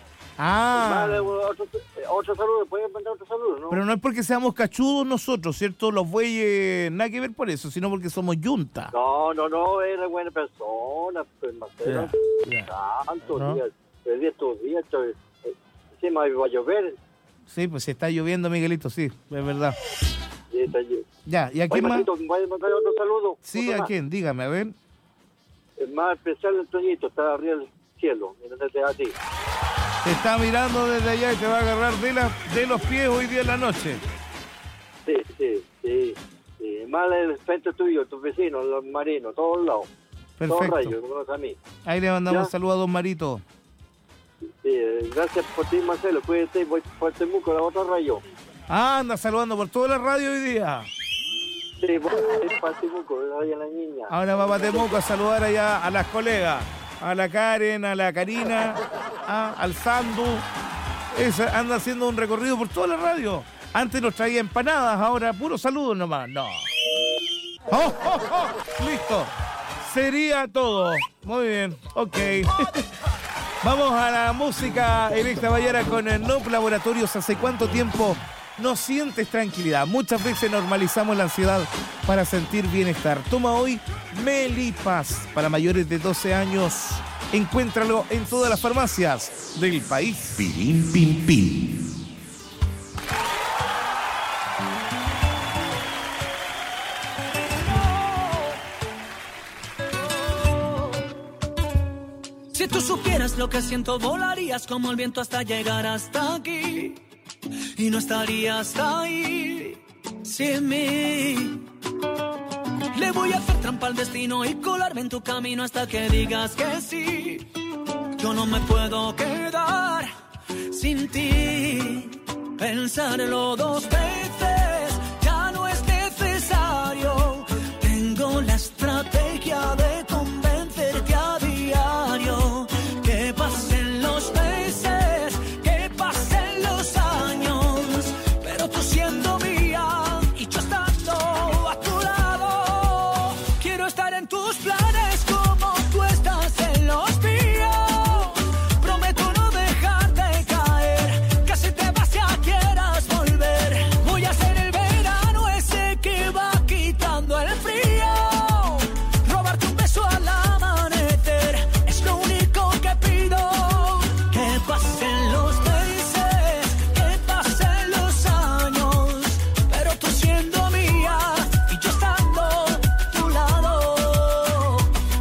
[SPEAKER 1] Ah.
[SPEAKER 5] Más, otro, otro saludo, pueden mandar otro saludo, ¿no?
[SPEAKER 1] Pero no es porque seamos cachudos nosotros, ¿cierto? Los bueyes, nada que ver por eso, sino porque somos yunta.
[SPEAKER 5] No, no, no, era buena persona, pues, Marcelo. Tantos
[SPEAKER 1] ¿No?
[SPEAKER 5] días, el día estos días, entonces, eh, encima iba a llover.
[SPEAKER 1] Sí, pues si está lloviendo, Miguelito, sí, es verdad.
[SPEAKER 5] Sí, está lloviendo.
[SPEAKER 1] Ya, ¿y a quién
[SPEAKER 5] Oye,
[SPEAKER 1] más?
[SPEAKER 5] Marquito, ¿puedes mandar otro saludo?
[SPEAKER 1] Sí,
[SPEAKER 5] Otro
[SPEAKER 1] ¿a
[SPEAKER 5] más.
[SPEAKER 1] quién? Dígame, a ver.
[SPEAKER 5] El más especial del Toñito, está arriba del cielo, mirándote a ti.
[SPEAKER 1] Te está mirando desde allá y te va a agarrar de, la, de los pies hoy día en la noche.
[SPEAKER 5] Sí, sí, sí. sí. mal el frente tuyo, tus vecinos, los marinos, todos lados.
[SPEAKER 1] Perfecto.
[SPEAKER 5] Todos rayos, me conoce a mí.
[SPEAKER 1] Ahí le mandamos
[SPEAKER 5] ¿Ya?
[SPEAKER 1] un saludo a don Marito.
[SPEAKER 5] Sí, eh, gracias por ti, Marcelo. Cuídate, voy por Temuco, la otra rayo.
[SPEAKER 1] Ah, anda saludando por toda la radio hoy día.
[SPEAKER 5] Sí, voy para Temuco, la la niña.
[SPEAKER 1] Ahora va para Temuco a saludar allá a las colegas. A la Karen, a la Karina, a, al Sandu. Esa, anda haciendo un recorrido por toda la radio. Antes nos traía empanadas, ahora puro saludos nomás. No. Oh, oh, oh. Listo. Sería todo. Muy bien. Ok. Vamos a la música Electra Bayara con el N O P Laboratorios. ¿Hace cuánto tiempo no sientes tranquilidad? Muchas veces normalizamos la ansiedad para sentir bienestar. Toma hoy Melipaz para mayores de doce años. Encuéntralo en todas las farmacias del país.
[SPEAKER 3] Pirín, pin, pin.
[SPEAKER 11] Si tú supieras lo que siento, volarías como el viento hasta llegar hasta aquí. Y no estarías ahí sin mí. Le voy a hacer trampa al destino y colarme en tu camino hasta que digas que sí. Yo no me puedo quedar sin ti. Pensarlo dos veces ya no es necesario. Tengo la estrategia de convencerte a diario. Que pasen los meses, que pasen los años, pero tú siendo mía y yo estando a tu lado. Quiero estar en tus planes como tú estás en los míos. Prometo no dejarte caer, que si te vas ya quieras volver. Voy a ser el verano ese que va quitando el frío. Robarte un beso al amanecer es lo único que pido. Que pasen los meses, que pasen los años, pero tú siendo mía y yo estando a tu lado.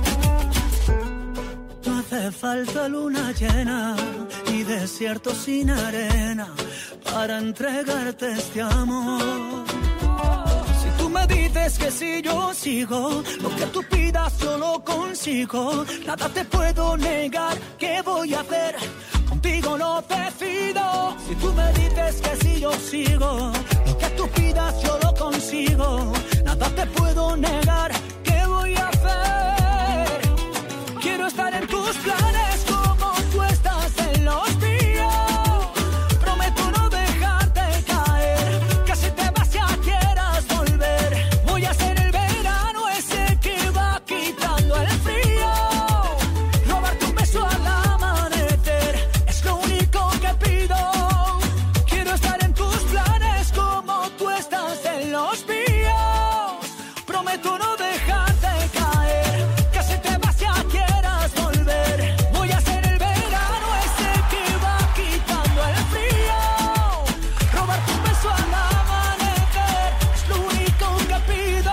[SPEAKER 11] No hace falta luna llena y desierto sin arena para entregarte este amor. Si tú me dices que si yo sigo, lo que tú pidas yo lo consigo. Nada te puedo negar, ¿qué voy a hacer? Contigo lo decido. Si tú me dices que si yo sigo, lo que tú pidas yo lo consigo. Nada te puedo negar, ¿qué voy a hacer? Quiero estar en tus planes como tú estás en los míos. Prometo no dejarte caer, que si te vas ya quieras volver. Voy a ser el verano ese que va quitando el frío. Robarte un beso al amanecer es lo único que pido. Quiero estar en tus planes como tú estás en los míos. Prometo no dejarte caer, que si te vas ya quieras volver. Voy a ser el verano ese que va quitando el frío. Robarte un beso al amanecer es lo único que pido.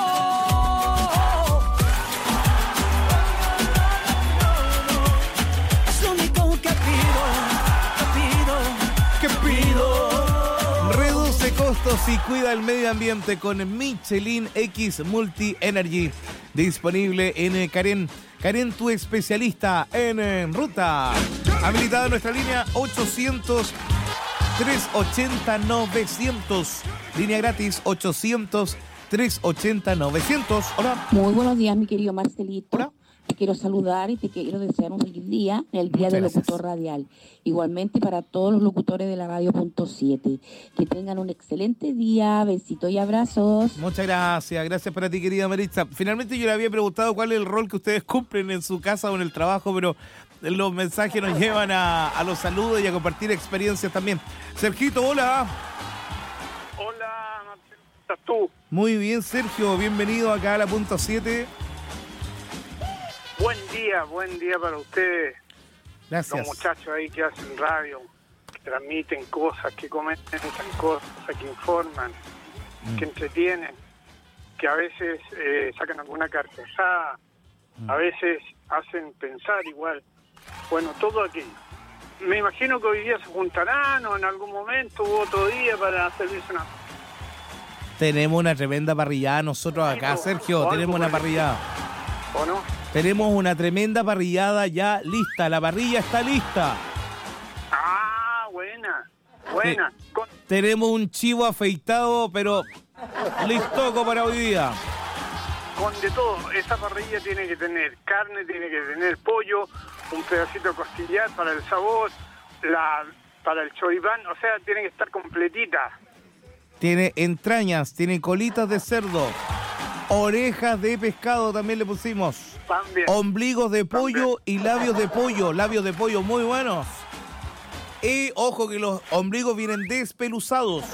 [SPEAKER 11] Es lo único que pido, que pido, que pido.
[SPEAKER 1] Reduce costos y cuida el medio ambiente con Michelin X Multi Energy. Disponible en Karen. Karen, tu especialista en, en ruta. Habilitada nuestra línea ochocientos, trescientos ochenta, novecientos. Línea gratis ochocientos, trescientos ochenta, novecientos. Hola.
[SPEAKER 6] Muy buenos días, mi querido Marcelito. Hola. Te quiero saludar y te quiero desear un feliz día en el Día
[SPEAKER 1] Muchas
[SPEAKER 6] del
[SPEAKER 1] gracias.
[SPEAKER 6] Locutor Radial. Igualmente para todos los locutores de la Radio Punto siete. Que tengan un excelente día, besitos y abrazos.
[SPEAKER 1] Muchas gracias, gracias para ti, querida Maritza. Finalmente yo le había preguntado cuál es el rol que ustedes cumplen en su casa o en el trabajo, pero los mensajes nos llevan a, a los saludos y a compartir experiencias también. Sergito, hola.
[SPEAKER 7] Hola, Marcelo, ¿cómo estás tú?
[SPEAKER 1] Muy bien, Sergio, bienvenido acá a la Punto siete.
[SPEAKER 7] Buen día, buen día para ustedes.
[SPEAKER 1] Gracias.
[SPEAKER 7] Los muchachos ahí que hacen radio, que transmiten cosas, que comentan cosas, que informan,
[SPEAKER 1] Mm.
[SPEAKER 7] que entretienen, que a veces eh, sacan alguna carcajada,
[SPEAKER 1] Mm.
[SPEAKER 7] a veces hacen pensar igual. Bueno, todo aquello. Me imagino que hoy día se juntarán o en algún momento u otro día para servirse una...
[SPEAKER 1] Tenemos una tremenda parrillada nosotros acá, Sergio. Tenemos una parrillada.
[SPEAKER 7] ¿O no?
[SPEAKER 1] Tenemos una tremenda parrillada ya lista. La parrilla está lista.
[SPEAKER 7] Ah, buena. Buena.
[SPEAKER 1] Sí.
[SPEAKER 7] Con-
[SPEAKER 1] Tenemos un chivo afeitado, pero listoco para hoy día.
[SPEAKER 7] Con de todo. Esa parrilla tiene que tener carne, tiene que tener pollo, un pedacito de costillar para el sabor, la para el choripán. O sea, tiene que estar completita.
[SPEAKER 1] Tiene entrañas, tiene colitas de cerdo, orejas de pescado también le pusimos.
[SPEAKER 7] También.
[SPEAKER 1] Ombligos de pollo y labios de pollo, labios de pollo muy buenos. Y ojo que los ombligos vienen despeluzados.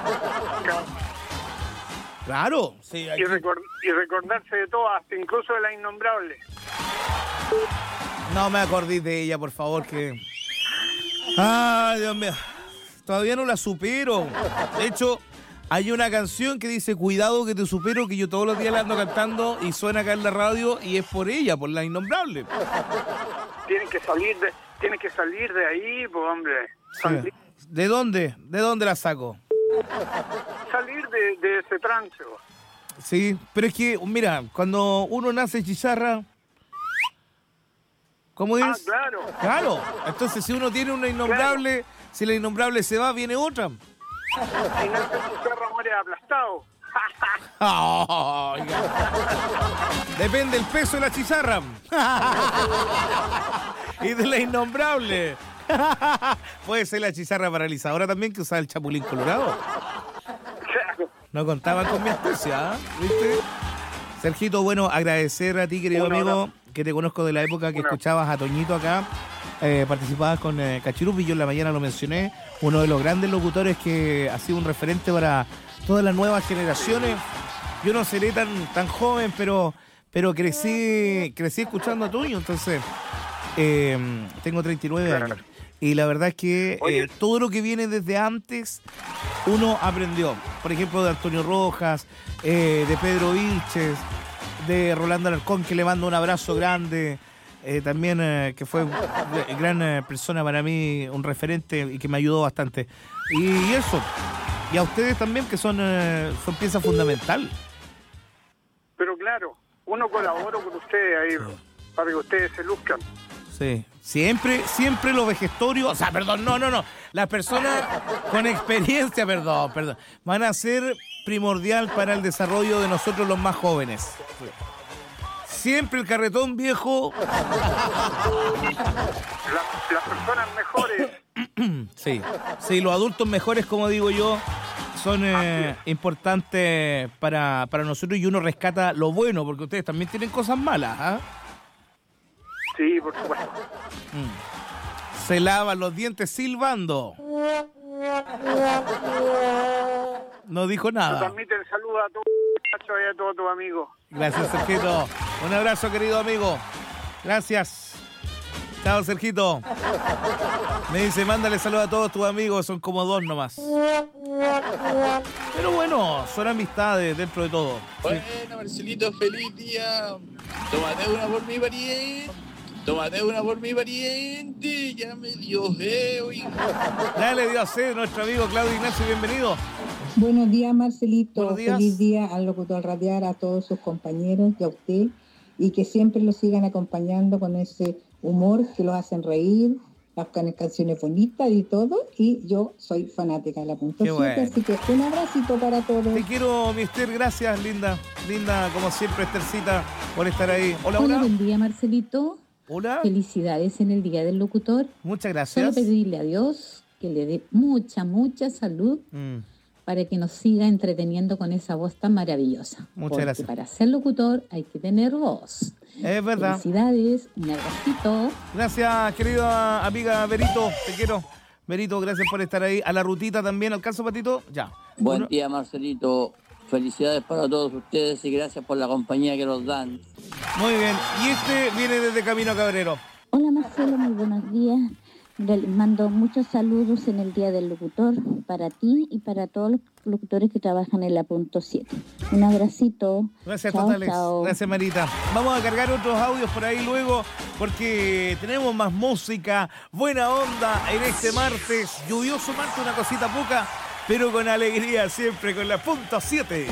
[SPEAKER 1] Claro, sí.
[SPEAKER 7] Y, recor- y recordarse de todo, hasta incluso de la innombrable.
[SPEAKER 1] No me acordé de ella, por favor, que... Ay, Dios mío. Todavía no la supero. De hecho, hay una canción que dice, cuidado que te supero, que yo todos los días la ando cantando y suena acá en la radio y es por ella, por la innombrable.
[SPEAKER 7] Tienen que salir de, tienen que salir de ahí, pues hombre. Salir,
[SPEAKER 1] ¿De dónde? ¿De dónde la saco?
[SPEAKER 7] salir de, de ese trance. pues.
[SPEAKER 1] Sí, pero es que, mira, cuando uno nace chicharra, ¿cómo es?
[SPEAKER 7] Ah, claro.
[SPEAKER 1] Claro, entonces si uno tiene una innombrable, claro. Si la innombrable se va, viene otra.
[SPEAKER 7] Si no se chicharra, muere aplastado.
[SPEAKER 1] Oh, depende el peso de la chicharra. Y de la innombrable. Puede ser la chicharra paralizadora también, que usa el chapulín colorado. No contaban con mi astucia, ¿eh? ¿Viste? Sergito, bueno, agradecer a ti, querido
[SPEAKER 7] Una
[SPEAKER 1] amigo,
[SPEAKER 7] hora.
[SPEAKER 1] que te conozco de la época que
[SPEAKER 7] Una.
[SPEAKER 1] escuchabas a Toñito acá. Eh, participabas con eh, Cachirupi, yo en la mañana lo mencioné, uno de los grandes locutores que ha sido un referente para todas las nuevas generaciones. Yo no seré tan, tan joven, pero, pero crecí, crecí escuchando a Toño, entonces eh, tengo treinta y nueve años. Y la verdad es que eh, todo lo que viene desde antes, uno aprendió. Por ejemplo, de Antonio Rojas, eh, de Pedro Vilches, de Rolando Alarcón, que le mando un abrazo grande. Eh, también eh, que fue una gran eh, persona para mí, un referente y que me ayudó bastante. Y eso. Y a ustedes también, que son, eh, son pieza fundamental.
[SPEAKER 7] Pero claro, uno colabora con ustedes ahí, sí, para que ustedes se luzcan.
[SPEAKER 1] Sí, siempre, siempre los vejestorios, o sea, perdón, no, no, no, las personas con experiencia, perdón, perdón, van a ser primordial para el desarrollo de nosotros los más jóvenes. Siempre el carretón viejo.
[SPEAKER 7] La, las personas mejores.
[SPEAKER 1] Sí, sí, los adultos mejores, como digo yo, son eh, importantes para, para nosotros y uno rescata lo bueno, porque ustedes también tienen cosas malas, ¿ah? ¿eh?
[SPEAKER 7] Sí, por supuesto.
[SPEAKER 1] Mm. Se lavan los dientes silbando. No dijo nada.
[SPEAKER 7] Transmite el saludo a todos y a todos tus amigos.
[SPEAKER 1] Gracias, Sergito. Un abrazo, querido amigo. Gracias. Chao, Sergito. Me dice, mándale saludos a todos tus amigos. Son como dos nomás. Pero bueno, son amistades dentro de todo.
[SPEAKER 8] Bueno, Marcelito, feliz día. Tómate una por mi pariente. Tómate una por mi pariente. Ya me dio feo.
[SPEAKER 1] Ya le dio a sed nuestro amigo Claudio Ignacio. Bienvenido.
[SPEAKER 9] Buenos días, Marcelito.
[SPEAKER 1] Buenos días.
[SPEAKER 9] Feliz día al locutor radial, a todos sus compañeros y a usted. Y que siempre lo sigan acompañando con ese humor que los hacen reír, las canciones bonitas y todo. Y yo soy fanática de la punto siete,
[SPEAKER 1] bueno.
[SPEAKER 9] Así que un abracito para todos.
[SPEAKER 1] Te quiero, mi Esther. Gracias, linda. Linda, como siempre, Esthercita, por estar ahí. Hola,
[SPEAKER 6] Hola,
[SPEAKER 1] hola.
[SPEAKER 6] buen día, Marcelito.
[SPEAKER 1] Hola.
[SPEAKER 6] Felicidades en el Día del Locutor.
[SPEAKER 1] Muchas gracias.
[SPEAKER 6] Solo pedirle a Dios que le dé mucha, mucha salud
[SPEAKER 1] Mm.
[SPEAKER 6] para que nos siga entreteniendo con esa voz tan maravillosa.
[SPEAKER 1] Muchas
[SPEAKER 6] Porque
[SPEAKER 1] gracias.
[SPEAKER 6] para ser locutor hay que tener voz.
[SPEAKER 1] Es verdad.
[SPEAKER 6] Felicidades, un abracito.
[SPEAKER 1] Gracias, querida amiga Berito. Te quiero. Berito, gracias por estar ahí. A la rutita también. ¿Alcanzo, Patito? Ya.
[SPEAKER 12] Buen
[SPEAKER 1] Uno.
[SPEAKER 12] día, Marcelito. Felicidades para todos ustedes y gracias por la compañía que nos dan.
[SPEAKER 1] Muy bien. Y este viene desde Camino Cabrero.
[SPEAKER 14] Hola Marcelo, muy buenos días. Le mando muchos saludos en el Día del Locutor para ti y para todos los locutores que trabajan en la punto siete. Un abracito.
[SPEAKER 1] Gracias,
[SPEAKER 14] Chao,
[SPEAKER 1] totales.
[SPEAKER 14] chao.
[SPEAKER 1] Gracias, Marita. Vamos a cargar otros audios por ahí luego porque tenemos más música, buena onda en este martes, lluvioso martes, una cosita poca. pero con alegría siempre con la punto siete.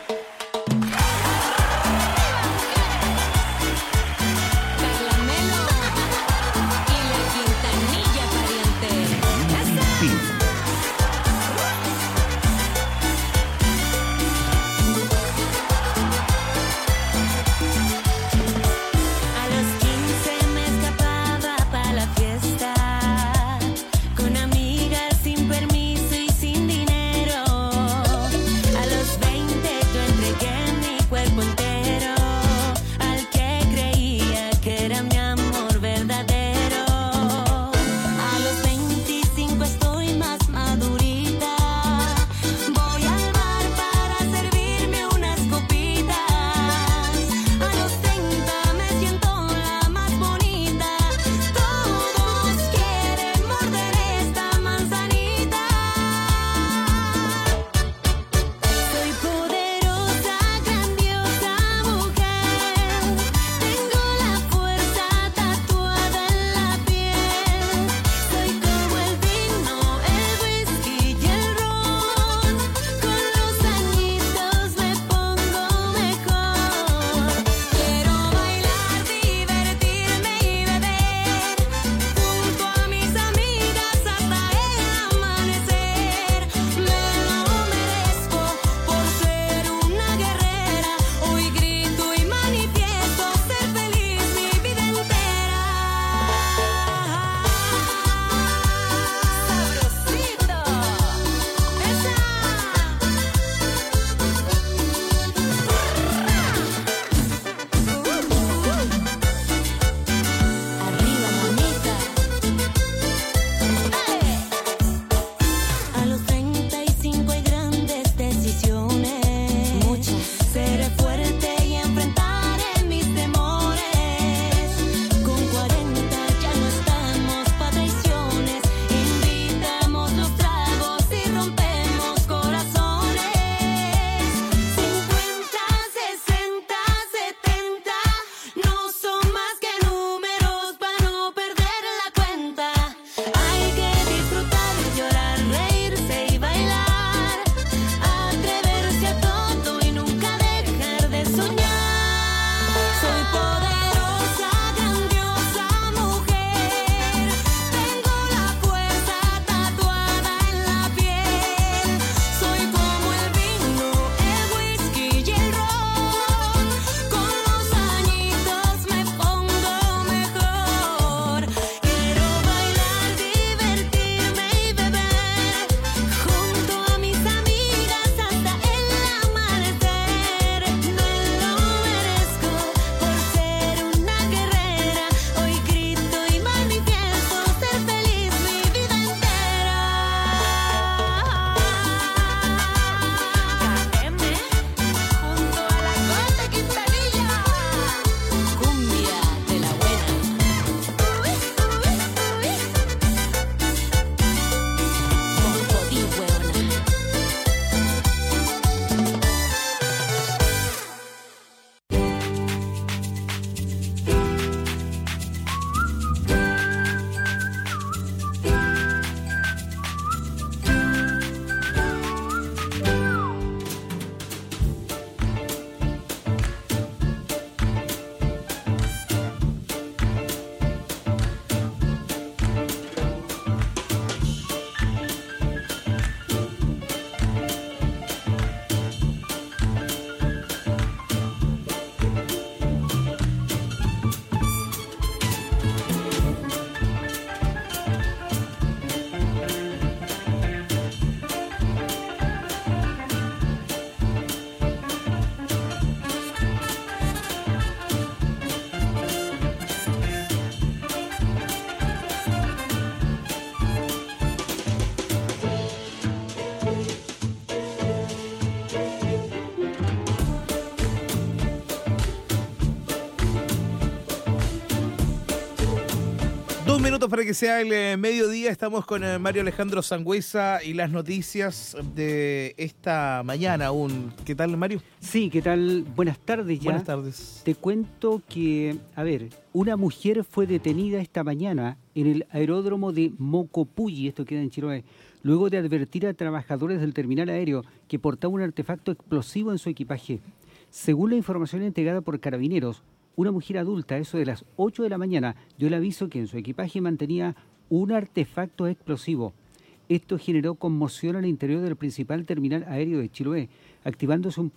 [SPEAKER 1] Dos minutos para que sea el eh, mediodía. Estamos con eh, Mario Alejandro Sangüesa y las noticias de esta mañana aún. ¿Qué tal, Mario?
[SPEAKER 10] Sí, ¿qué tal? Buenas tardes ya.
[SPEAKER 1] Buenas tardes.
[SPEAKER 10] Te cuento que, a ver, una mujer fue detenida esta mañana en el aeródromo de Mocopulli, esto queda en Chiloé, luego de advertir a trabajadores del terminal aéreo que portaba un artefacto explosivo en su equipaje. Según la información entregada por Carabineros, una mujer adulta, a eso de las ocho de la mañana, dio el aviso que en su equipaje mantenía un artefacto explosivo. Esto generó conmoción al interior del principal terminal aéreo de Chiloé, activándose un